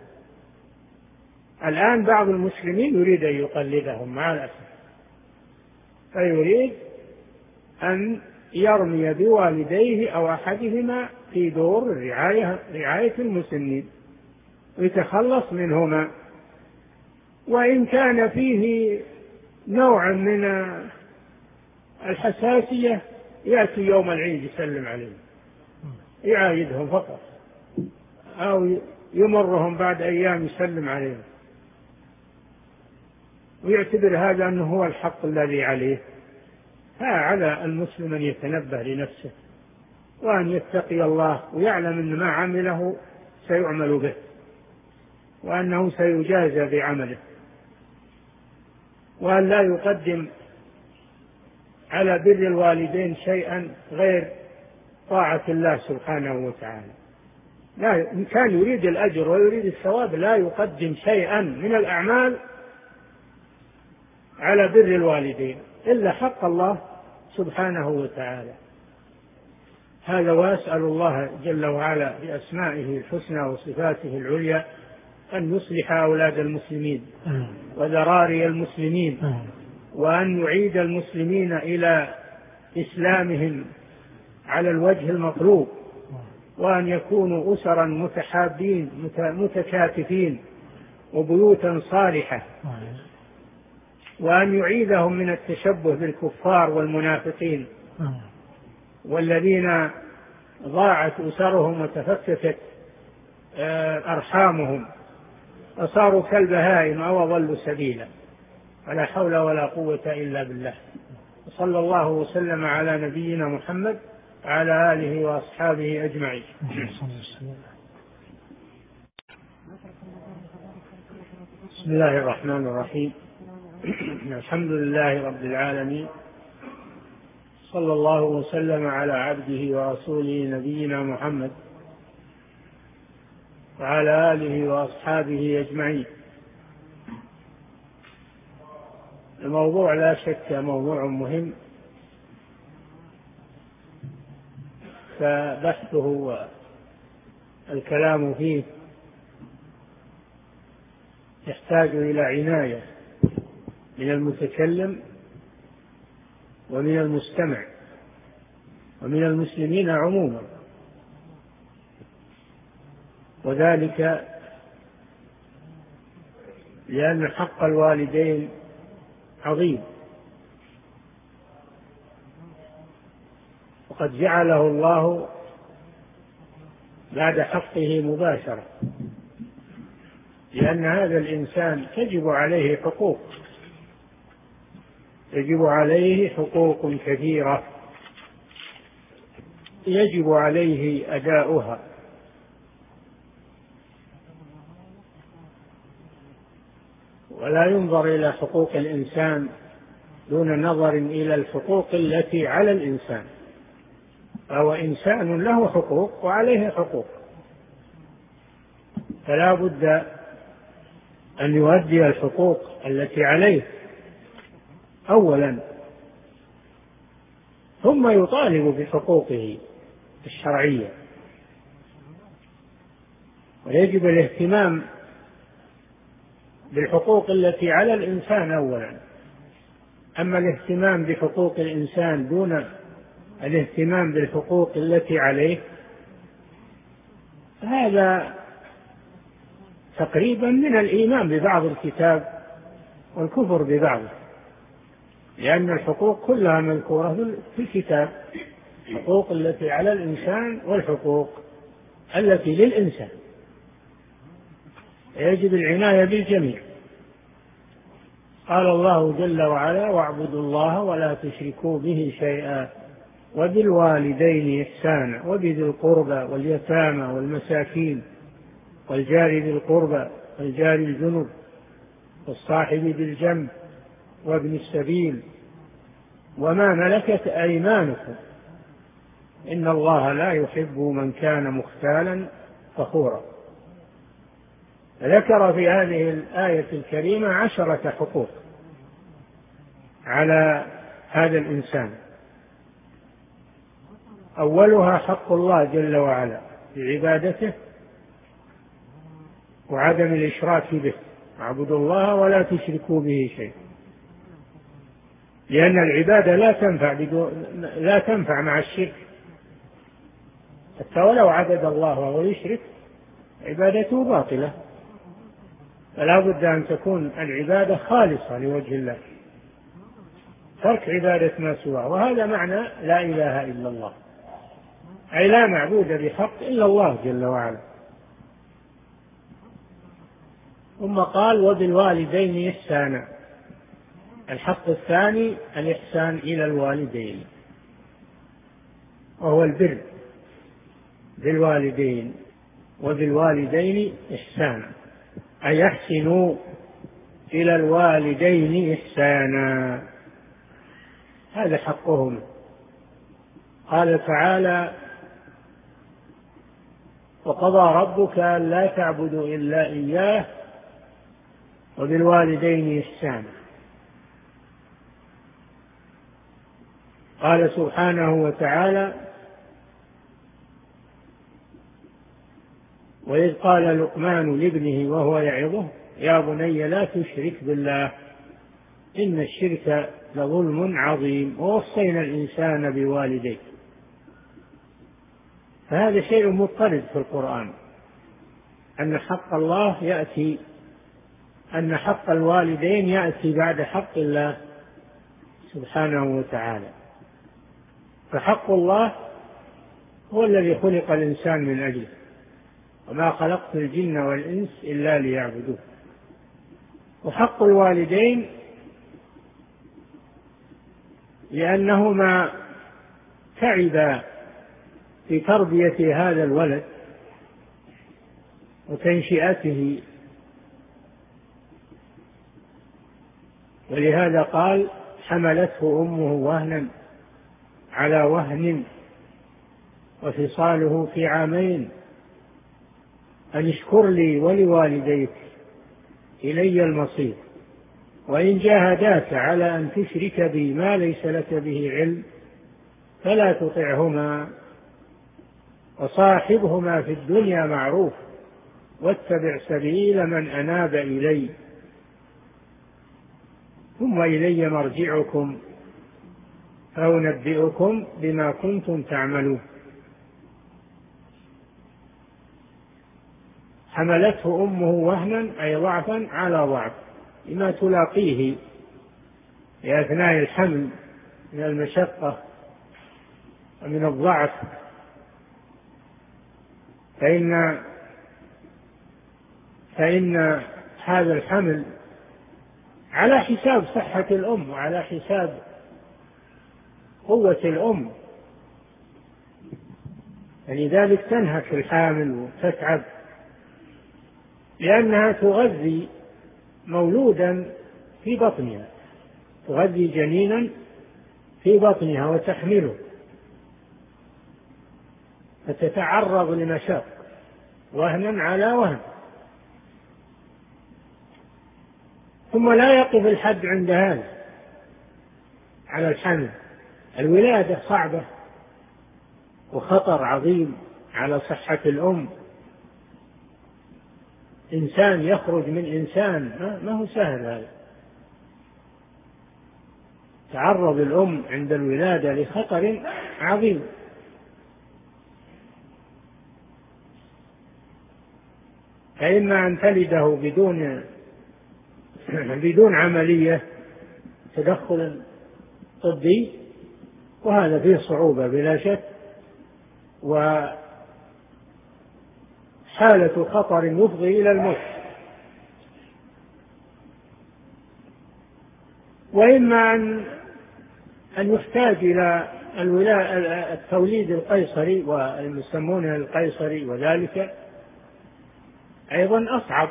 الآن بعض المسلمين يريد أن يقلدهم مع الأسف، فيريد أن يرمي بوالديه أو أحدهما في دور الرعاية رعاية المسنين ويتخلص منهما. وإن كان فيه نوع من الحساسية يأتي يوم العيد يسلم عليهم، يعايدهم فقط، أو يمرهم بعد أيام يسلم عليهم، ويعتبر هذا أنه هو الحق الذي عليه. فعلى المسلم أن يتنبه لنفسه وأن يتقي الله ويعلم أن ما عمله سيعمل به وأنه سيجازى بعمله، وأن لا يقدم على بر الوالدين شيئا غير طاعة الله سبحانه وتعالى. لا، إن كان يريد الأجر ويريد الثواب لا يقدم شيئا من الأعمال على بر الوالدين إلا حق الله سبحانه وتعالى. هذا، وأسأل الله جل وعلا بأسمائه الحسنى وصفاته العليا أن يصلح أولاد المسلمين وذراري المسلمين، وأن يعيد المسلمين إلى إسلامهم على الوجه المطلوب، وأن يكونوا أسرا متحابين متكاتفين وبيوتا صالحة، وأن يعيدهم من التشبه بالكفار والمنافقين والذين ضاعت أسرهم وتفككت أرحامهم وصاروا كالبهائم أو ضلوا سبيلا. ولا حول ولا قوة إلا بالله. وصلى الله وسلم على نبينا محمد وعلى آله وأصحابه أجمعين. بسم الله الرحمن الرحيم. الحمد لله رب العالمين، صلى الله وسلم على عبده ورسوله نبينا محمد وعلى آله وأصحابه أجمعين. الموضوع لا شك موضوع مهم، فبحثه والكلام فيه يحتاج إلى عناية من المتكلم ومن المستمع ومن المسلمين عموما، وذلك لأن حق الوالدين عظيم، وقد جعله الله بعد حقه مباشرة، لأن هذا الإنسان تجب عليه حقوق يجب عليه حقوق كثيرة يجب عليه أداؤها. ولا ينظر إلى حقوق الإنسان دون نظر إلى الحقوق التي على الإنسان، فهو إنسان له حقوق وعليه حقوق، فلا بد أن يؤدي الحقوق التي عليه أولا، ثم يطالب بحقوقه الشرعية. ويجب الاهتمام بالحقوق التي على الإنسان أولا. أما الاهتمام بحقوق الإنسان دون الاهتمام بالحقوق التي عليه هذا تقريبا من الإيمان ببعض الكتاب والكفر ببعضه، لأن الحقوق كلها مذكورة في الكتاب، الحقوق التي على الإنسان والحقوق التي للإنسان، يجب العناية بالجميع. قال الله جل وعلا: واعبدوا الله ولا تشركوا به شيئا وبالوالدين إحسانا وبذي القربى واليتامى والمساكين والجار ذي القربى والجار الجنب والصاحب بالجنب وابن السبيل وما ملكت أيمانكم إن الله لا يحب من كان مختالا فخورا. ذكر في هذه الآية الكريمة عشرة حقوق على هذا الإنسان. أولها حق الله جل وعلا بعبادته وعدم الإشراك به، اعبدوا الله ولا تشركوا به شيئا. لأن العبادة لا تنفع بدون لا تنفع مع الشرك، حتى ولو عبد الله وهو يشرك عبادته باطلة. فلا بد أن تكون العبادة خالصة لوجه الله، ترك عبادة ما سواه. وهذا معنى لا إله إلا الله، أي لا معبود بحق إلا الله جل وعلا. ثم قال وبالوالدين إحسانا. الحق الثاني الإحسان إلى الوالدين، وهو البر بالوالدين. وبالوالدين إحسانا أي أحسنوا إلى الوالدين إحسانا، هذا حقهم. قال تعالى وقضى ربك ألا تعبدوا إلا إياه وبالوالدين إحسانا. قال سبحانه وتعالى وإذ قال لقمان لابنه وهو يعظه يا بني لا تشرك بالله إن الشرك لظلم عظيم ووصينا الإنسان بوالديه. فهذا شيء مضطرد في القرآن، أن حق الله يأتي أن حق الوالدين يأتي بعد حق الله سبحانه وتعالى. فحق الله هو الذي خلق الإنسان من أجله، وما خلقت الجن والإنس إلا ليعبدوه. وحق الوالدين لأنهما تعبا في تربية هذا الولد وتنشئته، ولهذا قال حملته أمه وهنا على وهن وفصاله في عامين أن اشكر لي ولوالديك إلي المصير وإن جاهداك على أن تشرك بي ما ليس لك به علم فلا تطعهما وصاحبهما في الدنيا معروف واتبع سبيل من أناب إلي ثم إلي مرجعكم فأنبئكم بما كنتم تعملون. حملته أمه وهنا أي ضعفا على ضعف لما تلاقيه في أثناء الحمل من المشقة ومن الضعف، فإن فإن هذا الحمل على حساب صحة الأم وعلى حساب قوة الأم، فلذلك تنهك الحامل وتتعب لأنها تغذي مولودا في بطنها، تغذي جنينا في بطنها وتحمله، فتتعرض لمشاق وهنا على وهن. ثم لا يقف الحد عند هذا على الحمل، الولادة صعبة وخطر عظيم على صحة الأم. إنسان يخرج من إنسان ما هو سهل هذا. تعرض الأم عند الولادة لخطر عظيم. فإما أن تلده بدون بدون عملية تدخل طبي، وهذا فيه صعوبة بلا شك، وحالة خطر يفضي إلى الموت. وإما أن أن يحتاج إلى التوليد القيصري والمسمونه القيصري، وذلك أيضا أصعب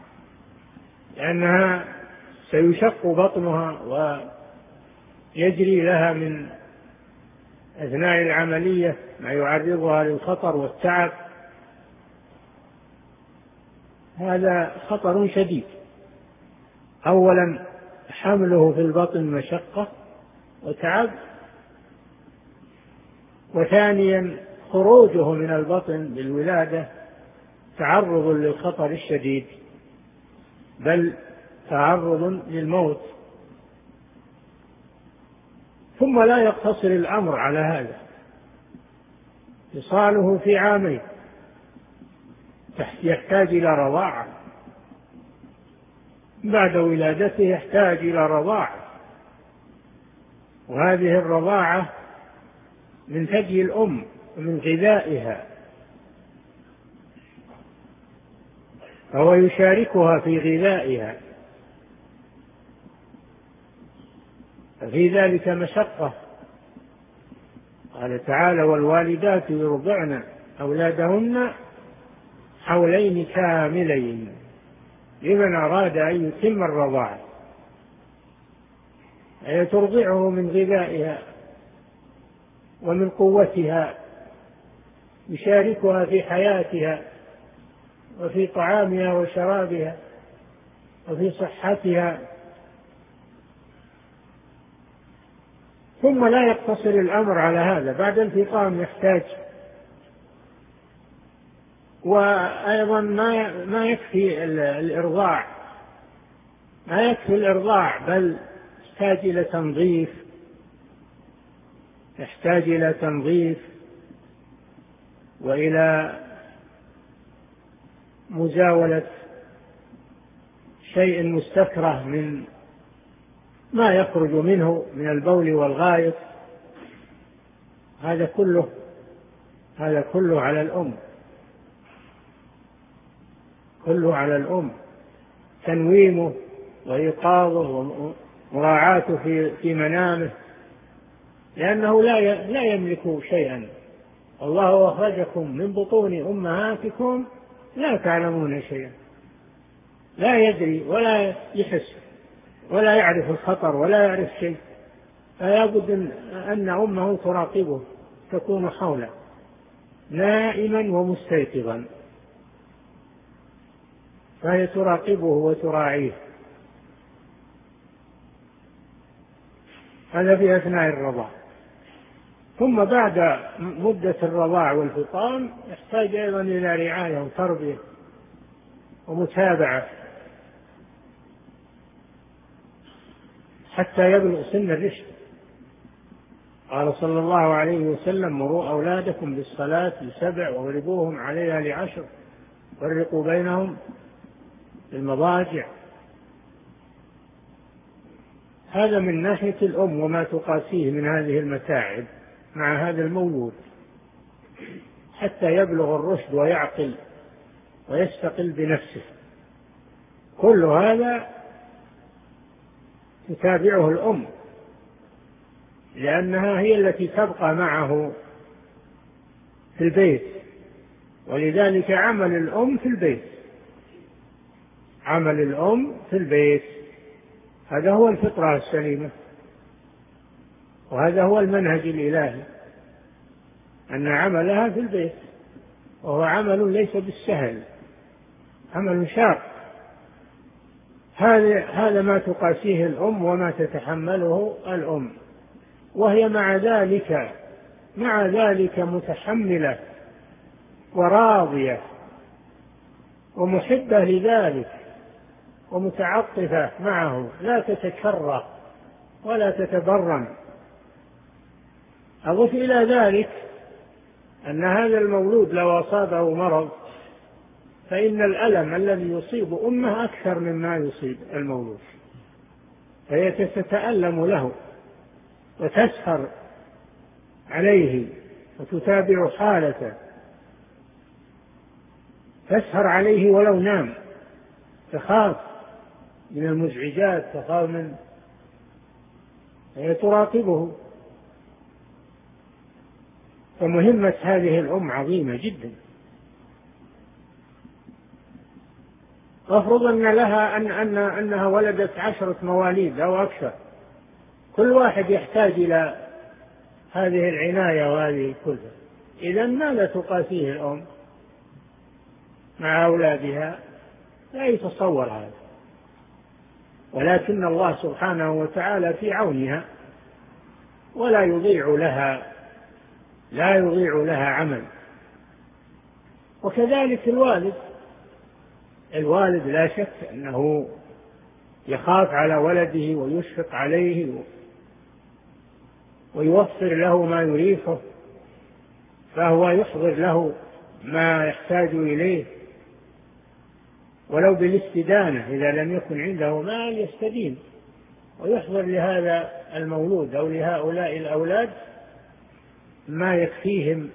لأنها سيشق بطنها ويجري لها من أثناء العملية ما يعرضها للخطر والتعب. هذا خطر شديد. أولا حمله في البطن مشقة وتعب، وثانيا خروجه من البطن بالولادة تعرض للخطر الشديد، بل تعرض للموت. ثم لا يقتصر الأمر على هذا، فصاله في عامين يحتاج إلى رضاعة، بعد ولادته يحتاج إلى رضاعة، وهذه الرضاعة من ثدي الأم ومن غذائها، فهو يشاركها في غذائها، ففي ذلك مشقة. قال تعالى: والوالدات يرضعن أولادهن حولين كاملين لمن أراد أن يتم الرضاعة، أي ترضعه من غذائها ومن قوتها، يشاركها في حياتها وفي طعامها وشرابها وفي صحتها. ثم لا يقتصر الأمر على هذا، بعد الفطام يحتاج، وأيضا ما ما يكفي الإرضاع، ما يكفي الإرضاع، بل يحتاج إلى تنظيف، يحتاج إلى تنظيف وإلى مزاولة شيء مستكره من ما يخرج منه من البول والغائط، هذا كله هذا كله على الأم، كله على الأم، تنويمه وإيقاظه ومراعاته في في منامه، لأنه لا لا يملك شيئا. الله أخرجكم من بطون أمهاتكم لا تعلمون شيئا، لا يدري ولا يحس ولا يعرف الخطر ولا يعرف شيء، فلا بد أن أمه تراقبه، تكون حوله نائما ومستيقظا، فهي تراقبه وتراعيه. هذا في أثناء الرضاع. ثم بعد مدة الرضاع والفطام يحتاج أيضا إلى رعاية وتربية ومتابعة حتى يبلغ سن الرشد. قال صلى الله عليه وسلم: مروا أولادكم بالصلاة لسبع واضربوهم عليها لعشر، فرقوا بينهم في المضاجع. هذا من ناحية الأم وما تقاسيه من هذه المتاعب مع هذا المولود حتى يبلغ الرشد ويعقل ويستقل بنفسه. كل هذا تتابعه الأم، لأنها هي التي تبقى معه في البيت، ولذلك عمل الأم في البيت، عمل الأم في البيت هذا هو الفطرة السليمة، وهذا هو المنهج الإلهي، أن عملها في البيت، وهو عمل ليس بالسهل، عمل شاق. هذا هذا ما تقاسيه الأم وما تتحمله الأم، وهي مع ذلك مع ذلك متحملة وراضية ومحبة لذلك ومتعطفة معه، لا تتكرر ولا تتبرم. أضف إلى ذلك أن هذا المولود لو أصابه مرض فإن الألم الذي يصيب أمه أكثر مما يصيب المولود، فهي تتألم له وتسهر عليه وتتابع حالته، تسهر عليه ولو نام، تخاف من المزعجات، تخاف من، هي تراقبه. فمهمة هذه الأم عظيمة جدا. وافرض أن لها أن أن أنها ولدت عشرة مواليد أو أكثر، كل واحد يحتاج إلى هذه العناية وهذه كلها، إذا ماذا تقاسيه الأم مع أولادها؟ لا يتصور هذا، ولكن الله سبحانه وتعالى في عونها ولا يضيع لها لا يضيع لها عمل. وكذلك الوالد الوالد لا شك أنه يخاف على ولده ويشفق عليه ويوفر له ما يريحه، فهو يحضر له ما يحتاج إليه ولو بالاستدانة إذا لم يكن عنده مال يستدين، ويحضر لهذا المولود أو لهؤلاء الأولاد ما يكفيهم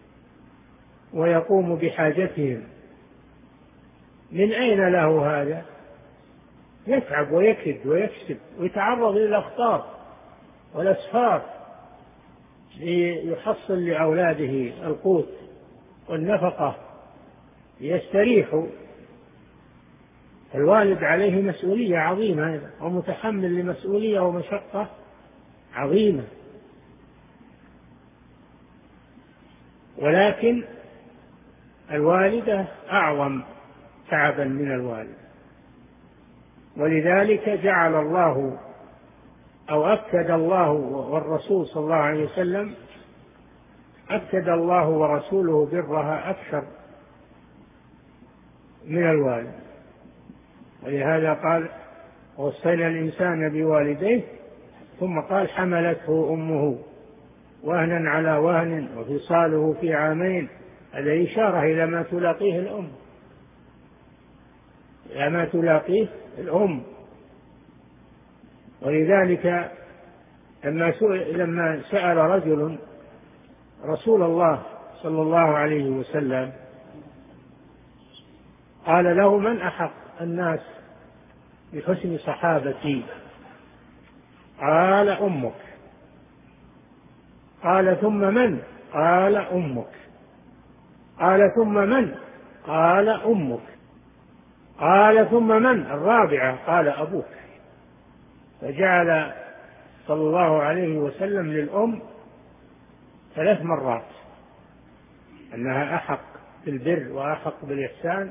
ويقوم بحاجتهم. من أين له هذا؟ يتعب ويكد ويكسب ويتعرض للأخطار والأسفار ليحصل لأولاده القوت والنفقة ليستريحوا. الوالد عليه مسؤولية عظيمة ومتحمل لمسؤولية ومشقة عظيمة، ولكن الوالدة أعظم تعبا من الوالد، ولذلك جعل الله أو أكد الله والرسول صلى الله عليه وسلم أكد الله ورسوله برها أكثر من الوالد. ولهذا قال ووصينا الإنسان بوالديه، ثم قال حملته أمه وهنا على وهن وفصاله في عامين. هذا إشارة إلى ما تلاقيه الأم إلى ما تلاقيه الأم. ولذلك لما سئل, لما سأل رجل رسول الله صلى الله عليه وسلم قال له من أحق الناس بحسن صحابتي؟ قال أمك. قال ثم من؟ قال أمك. قال ثم من؟ قال أمك. قال ثم من؟ الرابعة. قال أبوك. فجعل صلى الله عليه وسلم للأم ثلاث مرات أنها أحق بالبر وأحق بالإحسان،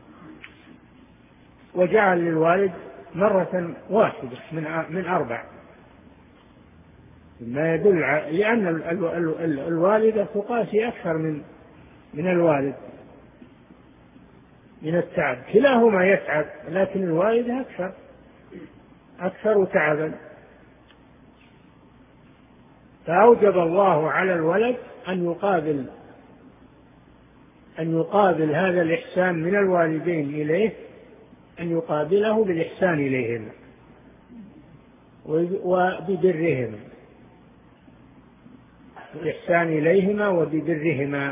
وجعل للوالد مرة واحدة من أربع، ما يدل على لأن الوالدة تقاسي أكثر من من الوالد من التعب، كلاهما يتعب، لكن الوالدة أكثر أكثر تعبا. فأوجب الله على الولد أن يقابل أن يقابل هذا الإحسان من الوالدين إليه، أن يقابله بالإحسان إليهما وببرهما، الإحسان إليهما وببرهما.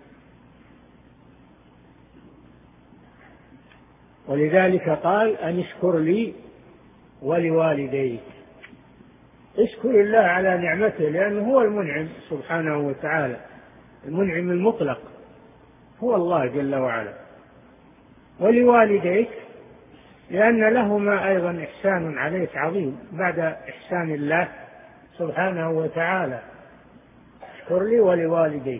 ولذلك قال أن اشكر لي ولوالديك. اشكر الله على نعمته، لأنه هو المنعم سبحانه وتعالى، المنعم المطلق هو الله جل وعلا. ولوالديك لأن لهما أيضا إحسان عليك عظيم بعد إحسان الله سبحانه وتعالى. اشكر لي ولوالديك.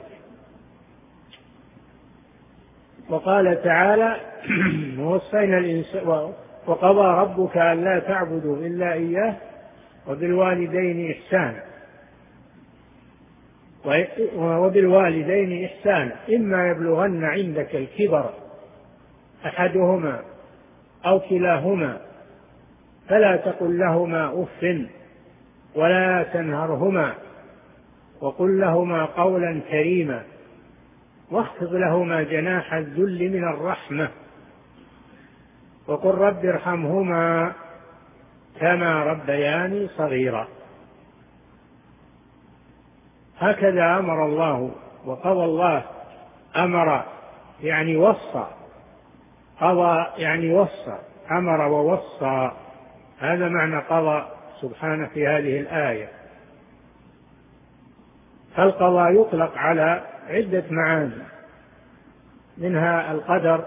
وقال تعالى ووصينا الإنسان وقضى ربك ألا تعبدوا إلا إياه وبالوالدين إحسانا وبالوالدين إحسانا إما يبلغن عندك الكبر أحدهما أو كلاهما فلا تقل لهما أف ولا تنهرهما وقل لهما قولا كريما واخفض لهما جناح الذل من الرحمة وقل رب ارحمهما كما ربياني صغيرا. هكذا أمر الله وقضى الله. أمر يعني وصى، قضى يعني وصى، أمر ووصى، هذا معنى قضى سبحانه في هذه الآية. فالقضاء يطلق على عدة معاني، منها القدر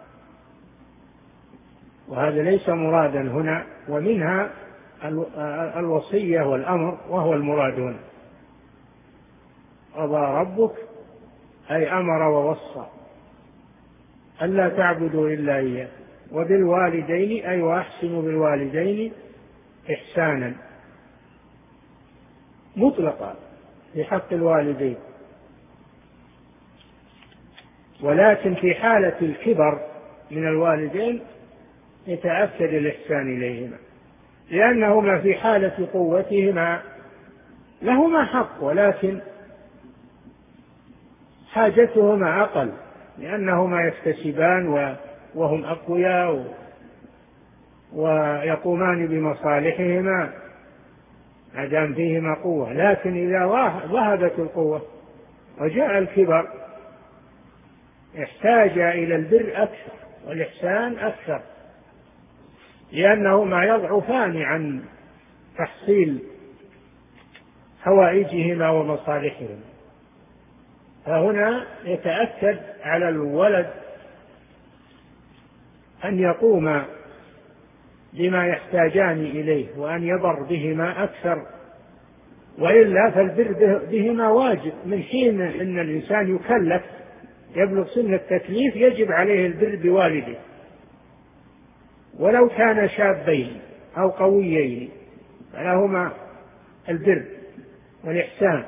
وهذا ليس مرادا هنا، ومنها الوصية والأمر وهو المراد هنا. قضى ربك أي أمر ووصى ألا تعبدوا إلا إياه وبالوالدين أي وأحسنوا بالوالدين إحسانا مطلقا في حق الوالدين، ولكن في حالة الكبر من الوالدين يتأكد الإحسان إليهما، لأنهما في حالة قوتهما لهما حق، ولكن حاجتهما أقل لأنهما يكتسبان وهم أقوياء ويقومان بمصالحهما ما دام فيهما قوة. لكن إذا ذهبت القوة وجاء الكبر احتاج إلى البر أكثر والإحسان أكثر، لأنهما يضعفان عن تحصيل حوائجهما ومصالحهما. فهنا يتأكد على الولد أن يقوم بما يحتاجان إليه وأن يبر بهما أكثر، وإلا فالبر بهما واجب. من حين أن الإنسان يكلف يبلغ سن التكليف يجب عليه البر بوالده ولو كان شابين أو قويين، فلهما البر والإحسان.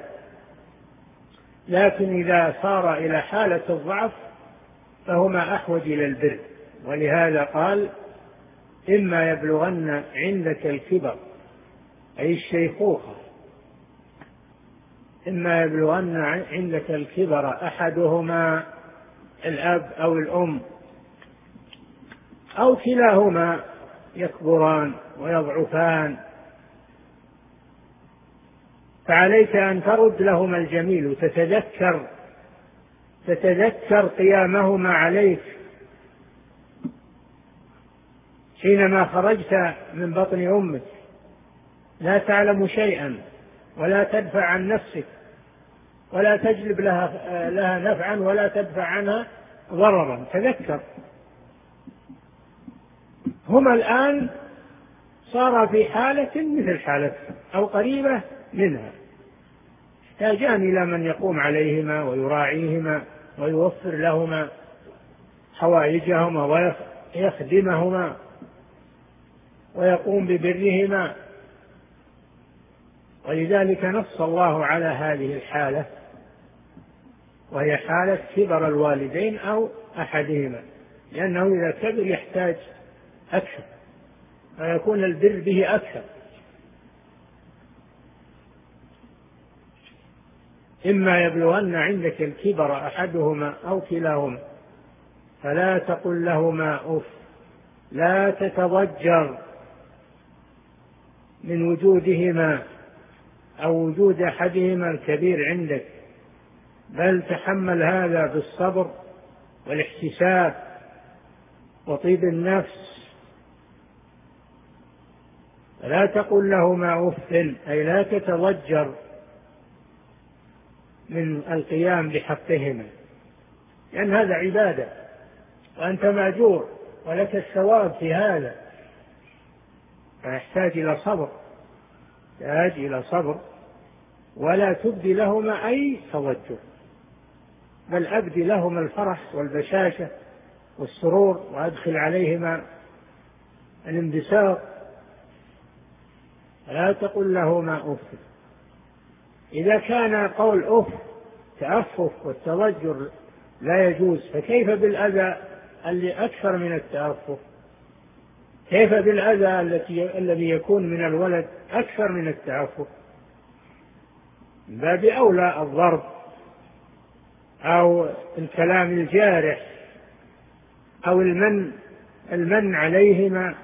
لكن إذا صار إلى حالة الضعف فهما أحوج إلى البر، ولهذا قال إما يبلغن عندك الكبر أي الشيخوخة، إما يبلغن عندك الكبر أحدهما الأب أو الأم أو كلاهما يكبران ويضعفان، فعليك أن ترد لهما الجميل وتتذكر تتذكر قيامهما عليك حينما خرجت من بطن أمك لا تعلم شيئا ولا تدفع عن نفسك ولا تجلب لها, لها نفعا ولا تدفع عنها ضررا. تذكر هما الآن صار في حالة مثل حالتها أو قريبة منها، يحتاجان إلى من يقوم عليهما ويراعيهما ويوفر لهما حوائجهما ويخدمهما ويقوم ببرهما. ولذلك نص الله على هذه الحالة، وهي حالة كبر الوالدين أو أحدهما، لأنه إذا كبر يحتاج أكثر فيكون البر به أكثر. إما يبلغن عندك الكبر أحدهما أو كلاهما فلا تقل لهما أف، لا تتضجر من وجودهما أو وجود أحدهما الكبير عندك، بل تحمل هذا بالصبر والاحتساب وطيب النفس. لا تقل لهما أف أي لا تتضجر من القيام بحقهما، لأن هذا عبادة وأنت مأجور ولك الثواب في هذا، فيحتاج إلى صبر يحتاج إلى صبر ولا تبدي لهما أي توجه، بل أبدي لهما الفرح والبشاشة والسرور وأدخل عليهما الانبساط. لا تقل لهما أف. إذا كان قول أف تأفف والتضجر لا يجوز، فكيف بالأذى اللي أكثر من التأفف؟ كيف بالأذى التي الذي يكون من الولد أكثر من التأفف؟ من باب أولى الضرب أو الكلام الجارح أو المن المن عليهما،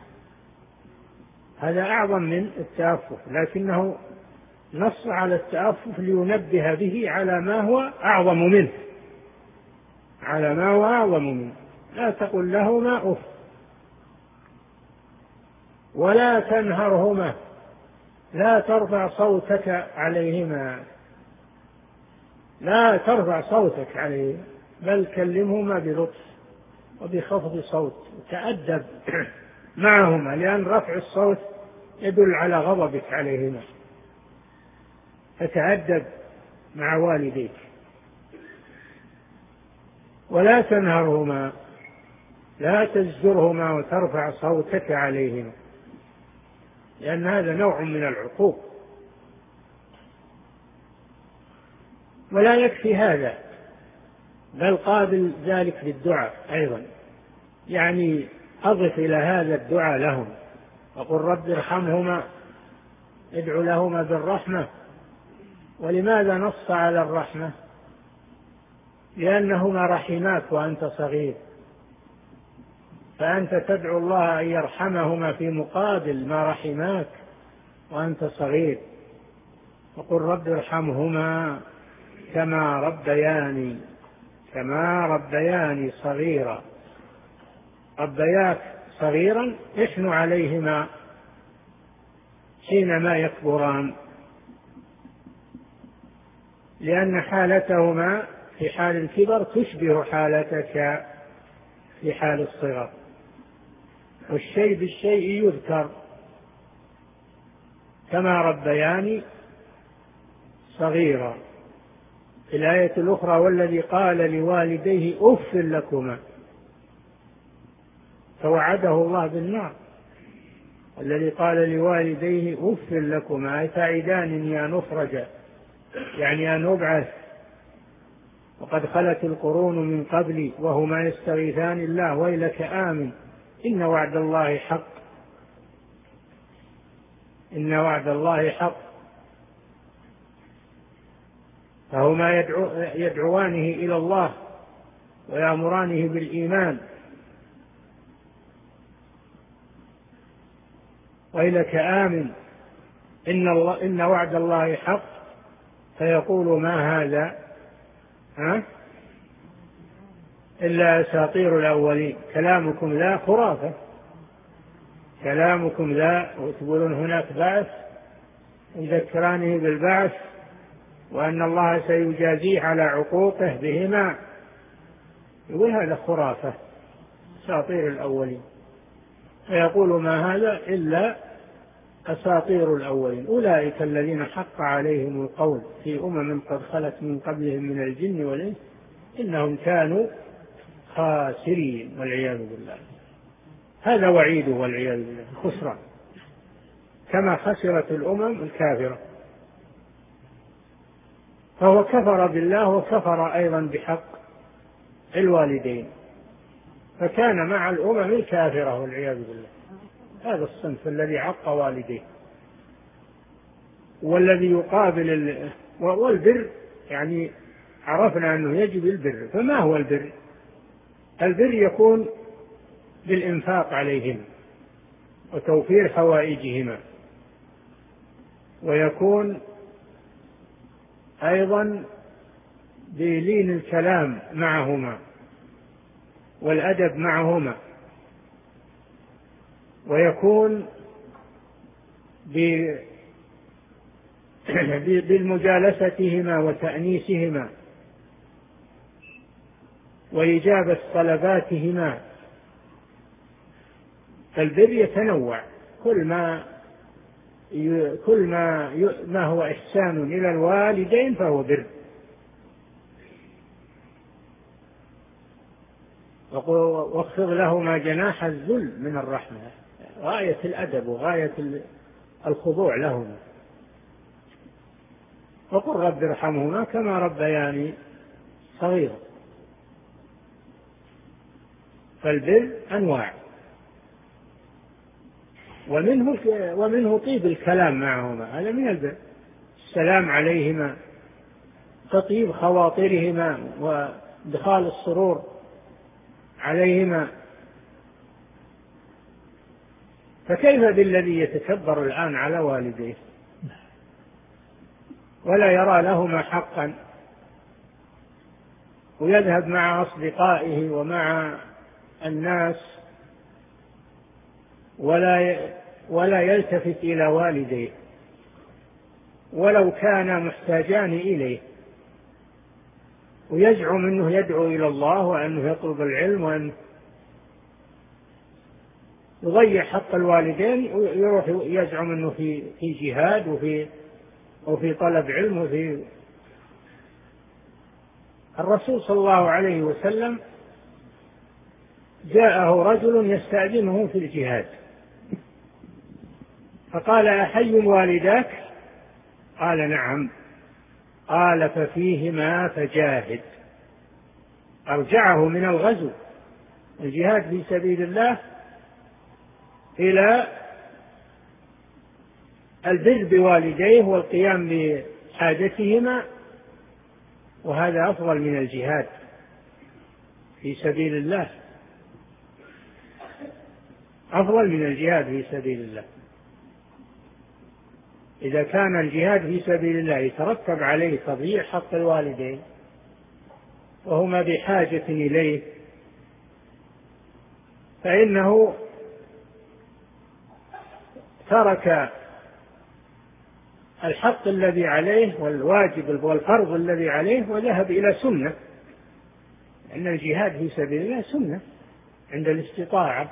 هذا أعظم من التأفف، لكنه نص على التأفف لينبه به على ما هو أعظم منه على ما هو أعظم منه. لا تقل لهما أف ولا تنهرهما، لا ترفع صوتك عليهما لا ترفع صوتك عليهما بل كلمهما بلطف وبخفض صوت، تأدب معهما، لأن رفع الصوت يدل على غضبك عليهما، فتأدب مع والديك. ولا تنهرهما، لا تزجرهما وترفع صوتك عليهما، لأن هذا نوع من العقوق. ولا يكفي هذا، بل قابل ذلك بالدعاء أيضا، يعني أضف إلى هذا الدعاء لهم وقل رب ارحمهما، ادعو لهما بالرحمة ولماذا نص على الرحمة؟ لأنهما رحماك وأنت صغير، فأنت تدعو الله أن يرحمهما في مقابل ما رحماك وأنت صغير، وقل رب ارحمهما كما ربياني كما ربياني صغيرا. ربياك صغيرا احن عليهما حينما يكبران، لأن حالتهما في حال الكبر تشبه حالتك في حال الصغر، والشيء بالشيء يذكر. كما ربياني صغيرا. في الآية الأخرى والذي قال لوالديه أف لكما، فوعده الله بالنار. الذي قال لوالديه أف لكما أي تعدانني أن أخرج، يعني أن أبعث، وقد خلت القرون من قبلي وهما يستغيثان الله ويلك آمن إن وعد الله حق إن وعد الله حق. فهما يدعو يدعوانه إلى الله ويأمرانه بالإيمان. ويلك آمن إن, الله إن وعد الله حق، فيقول ما هذا ها إلا أساطير الأولين، كلامكم لا خرافة، كلامكم لا. وتقولون هناك بعث، يذكرانه بالبعث وأن الله سيجازيه على عقوقه بهما، يقول هذا خرافة أساطير الأولين. فيقول ما هذا إلا أساطير الأولين. أولئك الذين حق عليهم القول في أمم قد خلت من قبلهم من الجن والإنس إنهم كانوا خاسرين والعياذ بالله. هذا وعيده والعياذ بالله، خسران كما خسرت الأمم الكافرة. فهو كفر بالله وكفر أيضا بحق الوالدين، فكان مع الأمم الكافرة والعياذ بالله. هذا الصنف الذي عق والديه، والذي يقابل ال... والبر، يعني عرفنا أنه يجب البر. فما هو البر؟ البر يكون بالإنفاق عليهم وتوفير حوائجهما، ويكون أيضا بلين الكلام معهما والأدب معهما، ويكون بالمجالستهما وتأنيسهما وإجابة طلباتهما. فالبر يتنوع، كل ما كل ما ما هو إحسان إلى الوالدين فهو بر. واخفض لهما جناح الذل من الرحمة، غاية الأدب وغاية الخضوع لهما. وقل رب ارحمهما كما ربياني صغيرا. فالبر أنواع، ومنه ومنه طيب الكلام معهما، هذا من البر. السلام عليهما، تطيب خواطرهما وادخال السرور عليهما. فكيف بالذي يتكبر الآن على والديه ولا يرى لهما حقا، ويذهب مع أصدقائه ومع الناس ولا ولا يلتفت إلى والديه ولو كان محتاجان إليه، ويزعم أنه يدعو إلى الله وأنه يطلب العلم وأنه يضيع حق الوالدين، ويروح يزعم أنه في في جهاد وفي وفي طلب علم. وفي الرسول صلى الله عليه وسلم جاءه رجل يستأذنه في الجهاد، فقال أحي والداك؟ قال نعم. قال ففيهما فجاهد. أرجعه من الغزو الجهاد في سبيل الله إلى البر بوالديه والقيام حاجتهما، وهذا أفضل من الجهاد في سبيل الله، أفضل من الجهاد في سبيل الله. إذا كان الجهاد في سبيل الله يترتب عليه تضييع حق الوالدين وهما بحاجة إليه، فإنه ترك الحق الذي عليه والواجب والفرض الذي عليه وذهب إلى سنة، لأن الجهاد في سبيل الله سنة عند الاستطاعة،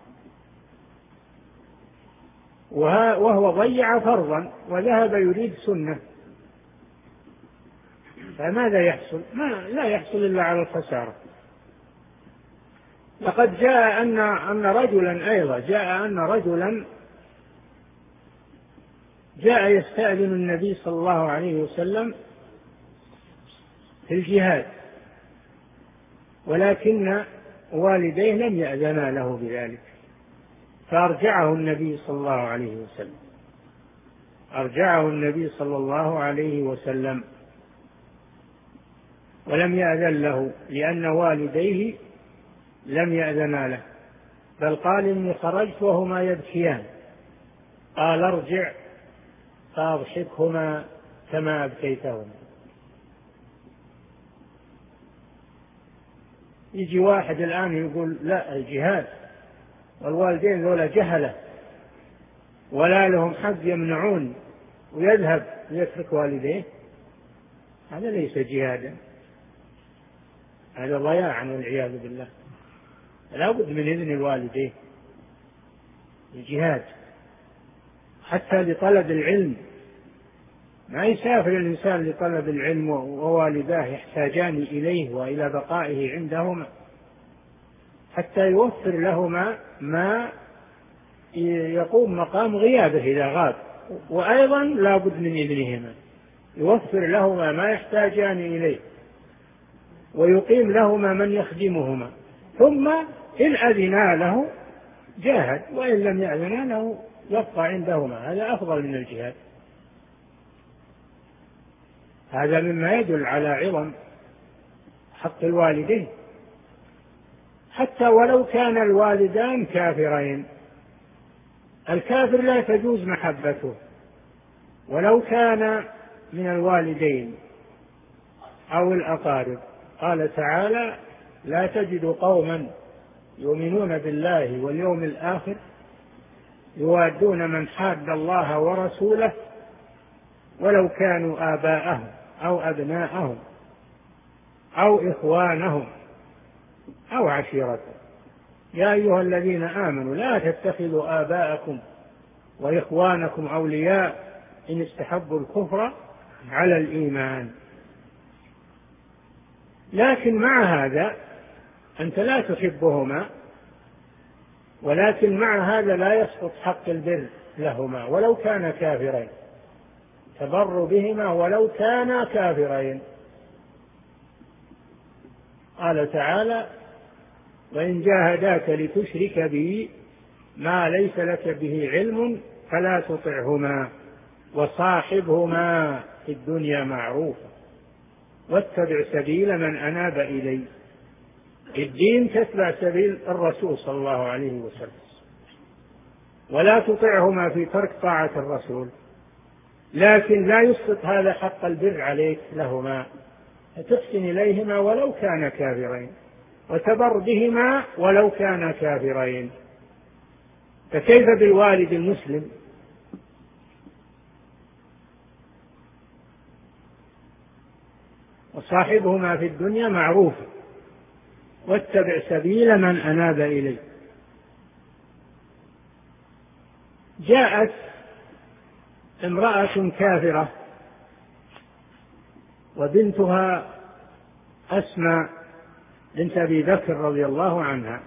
وهو ضيع فرضا وذهب يريد سنة، فماذا يحصل؟ ما لا يحصل إلا على الخسارة. لقد جاء أن أن رجلا أيضا جاء أن رجلا جاء يستأذن النبي صلى الله عليه وسلم في الجهاد، ولكن والديه لم يأذنا له بذلك، فأرجعه النبي صلى الله عليه وسلم أرجعه النبي صلى الله عليه وسلم ولم يأذن له لأن والديه لم يأذنا له، بل قال إني خرجت وهما يبكيان، قال ارجع فأضحكهما كما أبكيتهما. يجي واحد الآن يقول لا الجهاد والوالدين ذولا جهلة ولا لهم حق يمنعون، ويذهب ويترك والديه، هذا ليس جهادا، هذا ضياع والعياذ بالله. لا بد من إذن الوالدين الجهاد حتى لطلب العلم، ما يسافر الإنسان لطلب العلم ووالداه يحتاجان إليه وإلى بقائه عندهما حتى يوفر لهما ما يقوم مقام غيابه إذا غاب، وأيضا لا بد من إذنهما، يوفر لهما ما يحتاجان إليه ويقيم لهما من يخدمهما، ثم إن أذنا له جاهد، وإن لم يأذنا له يبقى عندهما، هذا أفضل من الجهاد. هذا مما يدل على عظم حق الوالدين، حتى ولو كان الوالدان كافرين، الكافر لا تجوز محبته ولو كان من الوالدين أو الأقارب. قال تعالى لا تجد قوما يؤمنون بالله واليوم الآخر يوادون من حاد الله ورسوله ولو كانوا آباءهم أو أبناءهم أو إخوانهم أو عشيرتهم. يا أيها الذين آمنوا لا تتخذوا آباءكم وإخوانكم أولياء إن استحبوا الكفر على الإيمان. لكن مع هذا أنت لا تحبهما، ولكن مع هذا لا يسقط حق البر لهما ولو كان كافرين، تبر بهما ولو كانا كافرين. قال تعالى وإن جاهداك لتشرك بي ما ليس لك به علم فلا تطعهما وصاحبهما في الدنيا معروفا واتبع سبيل من أناب إلي. الدين تتبع سبيل الرسول صلى الله عليه وسلم، ولا تطعهما في ترك طاعة الرسول، لكن لا يسقط هذا حق البر عليك لهما، تحسن إليهما ولو كان كافرين وتبر بهما ولو كان كافرين. فكيف بالوالد المسلم؟ وصاحبهما في الدنيا معروفا واتبع سبيل من أناب إليه. جاءت امرأة كافرة وبنتها أسماء بنت أبي بكر رضي الله عنها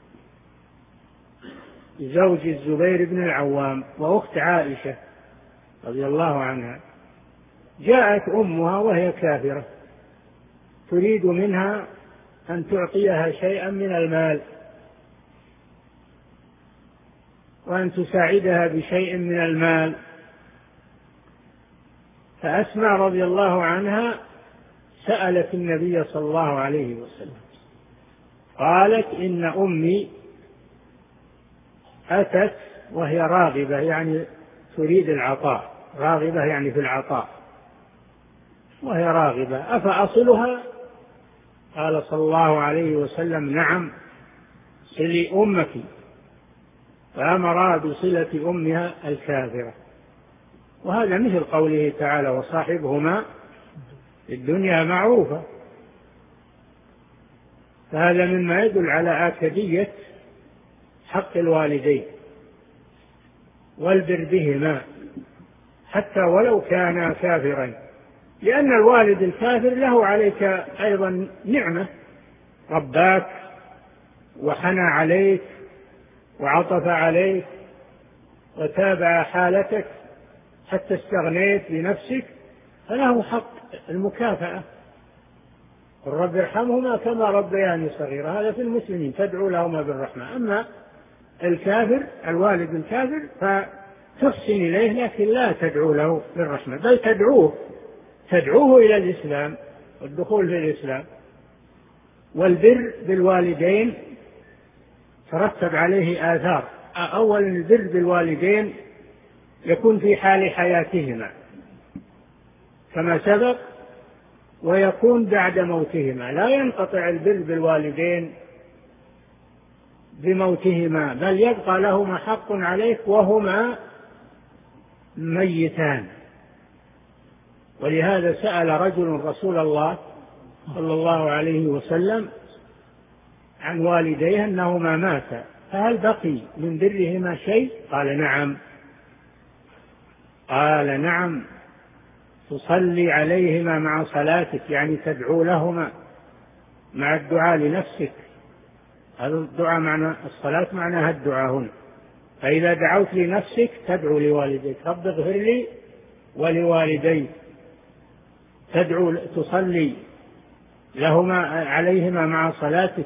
زوج الزبير بن العوام وأخت عائشة رضي الله عنها. جاءت أمها وهي كافرة تريد منها أن تعطيها شيئا من المال وأن تساعدها بشيء من المال، فأسماء رضي الله عنها سألت النبي صلى الله عليه وسلم، قالت إن أمي أتت وهي راغبة، يعني تريد العطاء، راغبة يعني في العطاء، وهي راغبة، أفأصلها؟ قال صلى الله عليه وسلم نعم صلي أمك، فأمر بصلة أمها الكافرة. وهذا مثل قوله تعالى وصاحبهما في الدنيا معروفة. فهذا مما يدل على آكدية حق الوالدين والبر بهما حتى ولو كانا كافرين، لأن الوالد الكافر له عليك أيضا نعمة، رباك وحنى عليك وعطف عليك وتابع حالتك حتى استغنيت بنفسك، فله حق المكافأة. الرب ارحمهما كما ربياني صغيرا، هذا في المسلمين تدعو لهما بالرحمة. أما الكافر الوالد الكافر فتحسن إليه لكن لا تدعو له بالرحمة، بل تدعوه تدعوه إلى الإسلام والدخول في الإسلام. والبر بالوالدين ترتب عليه آثار. أولا البر بالوالدين يكون في حال حياتهما كما سبق، ويكون بعد موتهما، لا ينقطع البر بالوالدين بموتهما، بل يبقى لهما حق عليك وهما ميتان. ولهذا سأل رجل رسول الله صلى الله عليه وسلم عن والديه أنهما ماتا، فهل بقي من برهما شيء؟ قال نعم. قال نعم تصلي عليهما مع صلاتك، يعني تدعو لهما مع الدعاء لنفسك. هذا الدعاء معنى الصلاة معناها الدعاء هنا. فإذا دعوت لنفسك تدعو لوالديك، رب اغفر لي ولوالدي، تدعو تصلي لهما عليهما مع صلاتك،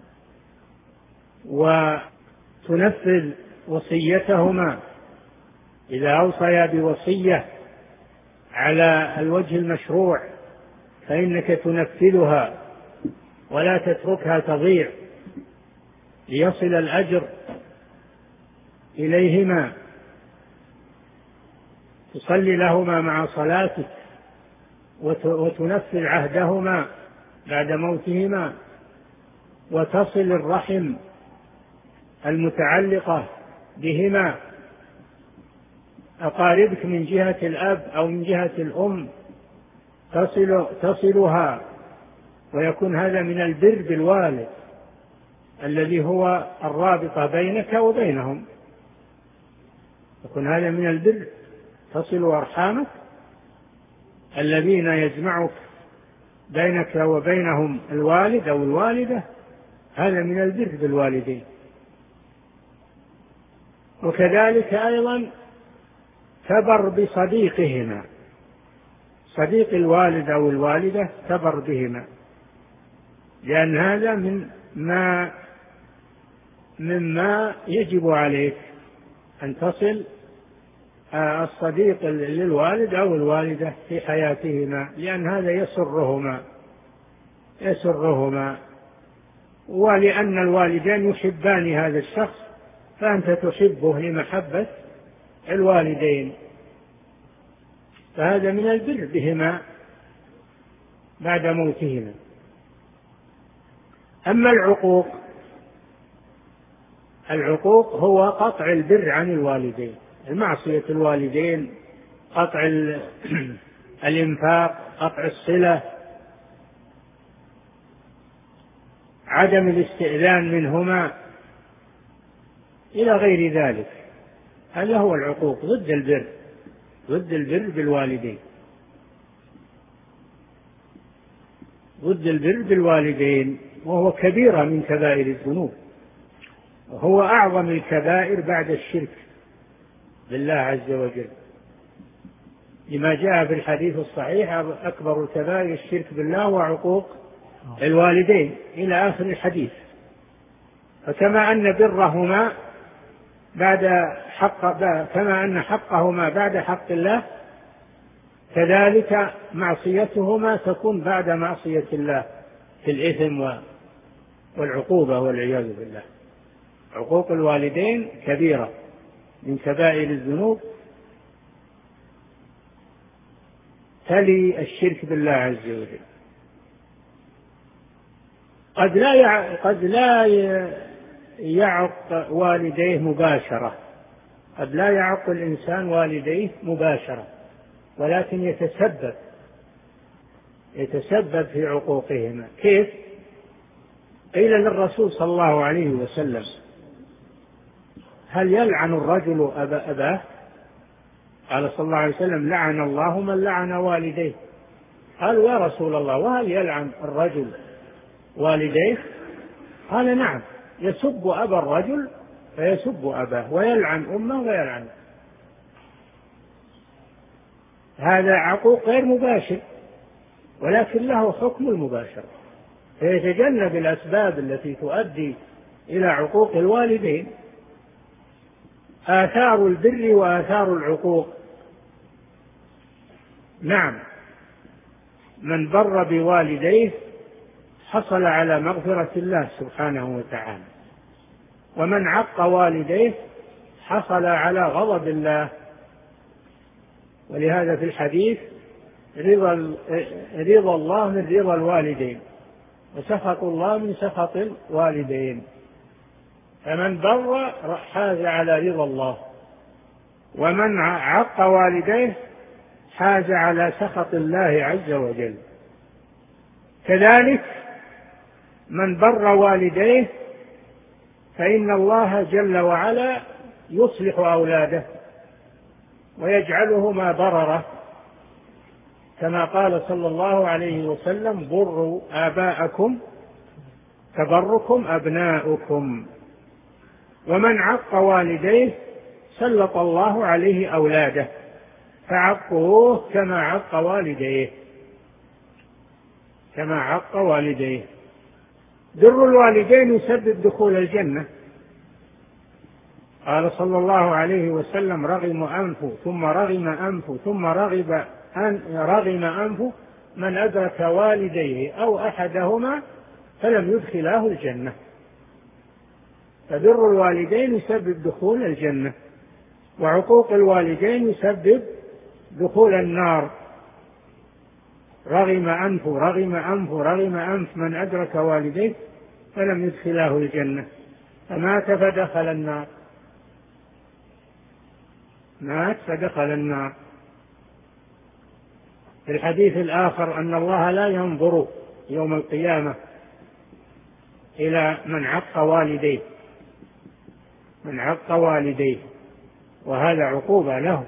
وتنفذ وصيتهما إذا أوصيا بوصية على الوجه المشروع فإنك تنفذها ولا تتركها تضيع ليصل الأجر إليهما. تصلي لهما مع صلاتك وتنفذ عهدهما بعد موتهما، وتصل الرحم المتعلقة بهما، أقاربك من جهة الأب أو من جهة الأم تصل تصلها، ويكون هذا من البر بالوالد الذي هو الرابطة بينك وبينهم، يكون هذا من البر، تصل أرحامك الذين يجمعك بينك وبينهم الوالد أو الوالدة، هذا من البر بالوالدين. وكذلك أيضا تبر بصديقهما، صديق الوالد أو الوالدة تبر بهما، لأن هذا من ما مما يجب عليك أن تصل الصديق للوالد أو الوالدة في حياتهما، لأن هذا يسرهما يسرهما ولأن الوالدين يحبان هذا الشخص فأنت تحبه لمحبة الوالدين، فهذا من البر بهما بعد موتهما. أما العقوق، العقوق هو قطع البر عن الوالدين، المعصية الوالدين، قطع الإنفاق، قطع الصلة، عدم الاستئذان منهما إلى غير ذلك، هذا هو العقوق ضد البر، ضد البر بالوالدين، ضد البر بالوالدين، وهو كبيرة من كبائر الذنوب، وهو أعظم الكبائر بعد الشرك بالله عز وجل، لما جاء في الحديث الصحيح أكبر الكبائر الشرك بالله وعقوق الوالدين إلى آخر الحديث. فكما أن برهما بعد حق كما أن حقهما بعد حق الله كذلك معصيتهما تكون بعد معصية الله في الإثم والعقوبة والعياذ بالله. عقوق الوالدين كبيرة من كبائر الذنوب، تلي الشرك بالله عز وجل. قد لا قد لا يعق والديه مباشرة، قد لا يعق الإنسان والديه مباشرة، ولكن يتسبب يتسبب في عقوقهما. كيف؟ قيل للرسول صلى الله عليه وسلم: هل يلعن الرجل أبا أباه؟ قال صلى الله عليه وسلم: لعن الله من لعن والديه. قالوا: يا رسول الله، وهل يلعن الرجل والديه؟ قال: نعم، يسب أبا الرجل فيسب أباه، ويلعن أمه ويلعن. هذا عقوق غير مباشر، ولكن له حكم المباشرة، فيتجنب الأسباب التي تؤدي إلى عقوق الوالدين. آثار البر وآثار العقوق: نعم، من بر بوالديه حصل على مغفرة الله سبحانه وتعالى، ومن عق والديه حصل على غضب الله. ولهذا في الحديث: رضا رضا الله من رضا الوالدين، وسخط الله من سخط الوالدين. فمن بر حاز على رضا الله، ومن عق والديه حاز على سخط الله عز وجل. كذلك من بر والديه فإن الله جل وعلا يصلح أولاده ويجعلهما بررة، كما قال صلى الله عليه وسلم: بروا آباءكم تبركم أبناؤكم. ومن عق والديه سلط الله عليه أولاده فعقوه كما عق والديه كما عق والديه. بر الوالدين يسبب دخول الجنة. قال صلى الله عليه وسلم: رغم أنفه ثم رغم أنفه ثم رغب أن رغم أنفه من أدرك والديه أو أحدهما فلم يدخلاه الجنة. فبر الوالدين يسبب دخول الجنة، وعقوق الوالدين يسبب دخول النار. رغم أنفه رغم أنفه رغم أنف من أدرك والديه فلم يدخلاه الجنة، فمات فدخل النار مات فدخل النار. في الحديث الآخر أن الله لا ينظر يوم القيامة إلى من عق والديه من عق والديه وهذا عقوبة له.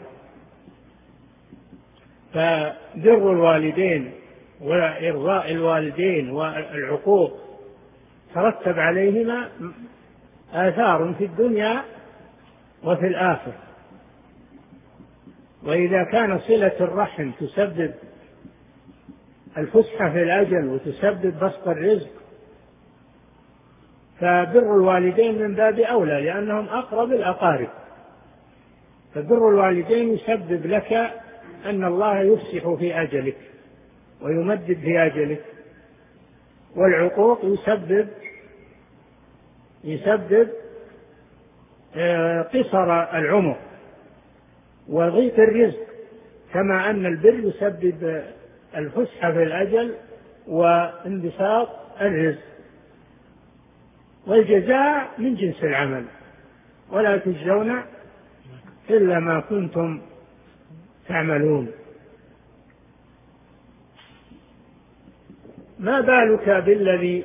فبر الوالدين وإرضاء الوالدين والعقوق ترتب عليهما آثار في الدنيا وفي الآخرة. وإذا كان صلة الرحم تسبب الفسحة في الأجل وتسبب بسط الرزق، فبر الوالدين من باب أولى لأنهم أقرب الأقارب. فبر الوالدين يسبب لك أن الله يفسح في أجلك ويمدد في أجلك، والعقوق يسبب يسبب قصر العمر وضيق الرزق، كما أن البر يسبب الفسحة في الأجل وانبساط الرزق. والجزاء من جنس العمل، ولا تجزون إلا ما كنتم تعملون. ما بالك بالذي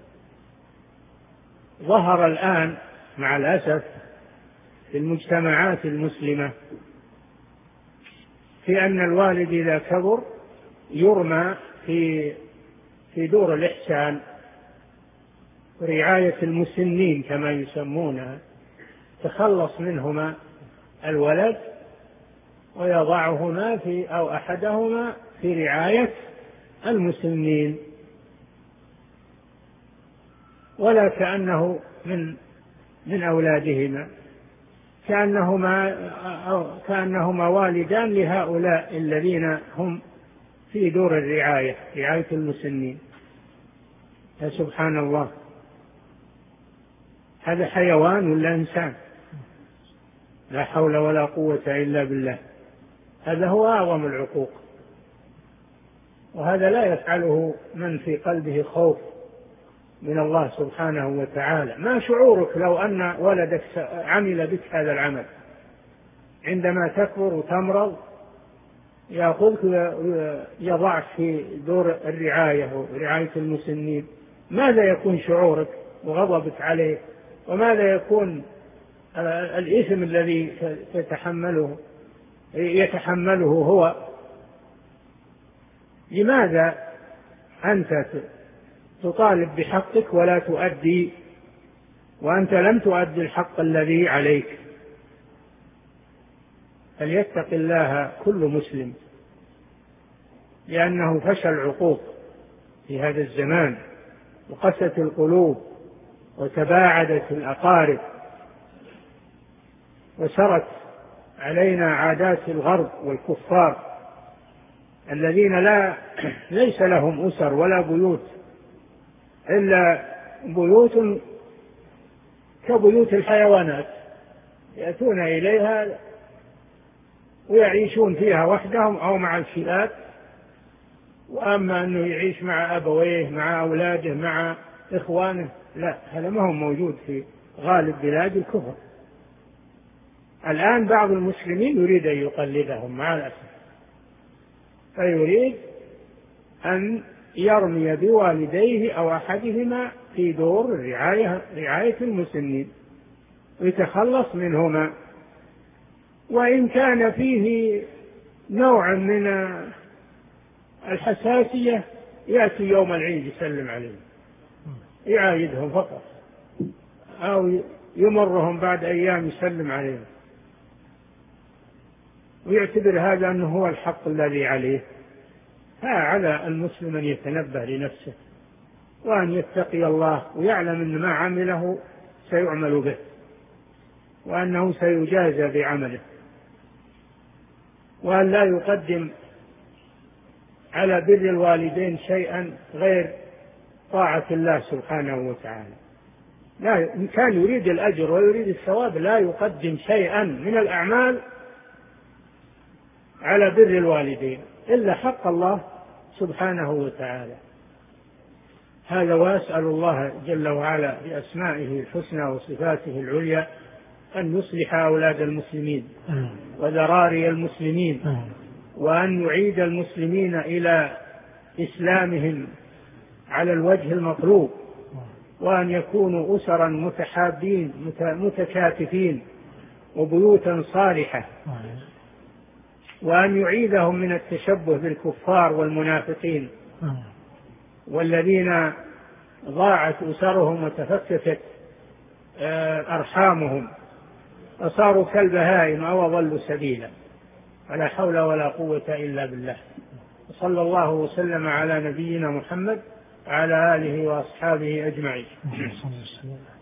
ظهر الآن مع الأسف في المجتمعات المسلمة، في أن الوالد إذا كبر يرمى في في دور الإحسان، رعاية المسنين كما يسمونها، تخلص منهما الولد ويضعهما في أو أحدهما في رعاية المسنين، ولا كأنه من من أولادهما. كأنهما أو كأنهما والدان لهؤلاء الذين هم في دور الرعاية، رعاية المسنين. يا سبحان الله، هذا حيوان ولا إنسان؟ لا حول ولا قوة إلا بالله. هذا هو أعظم العقوق، وهذا لا يفعله من في قلبه خوف من الله سبحانه وتعالى. ما شعورك لو أن ولدك عمل بك هذا العمل؟ عندما تكبر وتمرض يأخذك يضعك في دور الرعاية ورعاية المسنين، ماذا يكون شعورك وغضبك عليه؟ وماذا يكون الإثم الذي تتحمله يتحمله هو؟ لماذا أنت تطالب بحقك ولا تؤدي، وأنت لم تؤدي الحق الذي عليك؟ فليتق الله كل مسلم، لأنه فشى العقوق في هذا الزمان، وقست القلوب، وتباعدت الأقارب، وسرت علينا عادات الغرب والكفار الذين لا ليس لهم أسر ولا بيوت إلا بيوت كبيوت الحيوانات، يأتون إليها ويعيشون فيها وحدهم أو مع الفئات. وأما أنه يعيش مع أبويه، مع أولاده، مع إخوانه، لا، هذا ما هو موجود في غالب بلاد الكفر. الآن بعض المسلمين يريد أن يقلدهم مع الأسف، فيريد أن يرمي بوالديه أو أحدهما في دور الرعاية رعاية المسنين ويتخلص منهما، وإن كان فيه نوع من الحساسية يأتي يوم العيد يسلم عليهم، يعايدهم فقط، أو يمرهم بعد أيام يسلم عليهم، ويعتبر هذا أنه هو الحق الذي عليه. فعلى المسلم أن يتنبه لنفسه وأن يتقي الله، ويعلم أن ما عمله سيعمل به، وأنه سيجازى بعمله، وأن لا يقدم على بر الوالدين شيئا غير طاعة الله سبحانه وتعالى. لا، إن كان يريد الأجر ويريد الثواب لا يقدم شيئا من الأعمال على بر الوالدين إلا حق الله سبحانه وتعالى. هذا، وأسأل الله جل وعلا بأسمائه الحسنى وصفاته العليا أن يصلح أولاد المسلمين وذراري المسلمين، وأن يعيد المسلمين إلى إسلامهم على الوجه المطلوب، وأن يكونوا أسرا متحابين متكاتفين وبيوتا صالحة، وأن يعيدهم من التشبه بالكفار والمنافقين والذين ضاعت أسرهم وتفككت أرحامهم وصاروا كالبهائم أو ضلوا سبيلا. ولا حول ولا قوة إلا بالله. صلى الله وسلم على نبينا محمد وعلى آله وأصحابه أجمعين.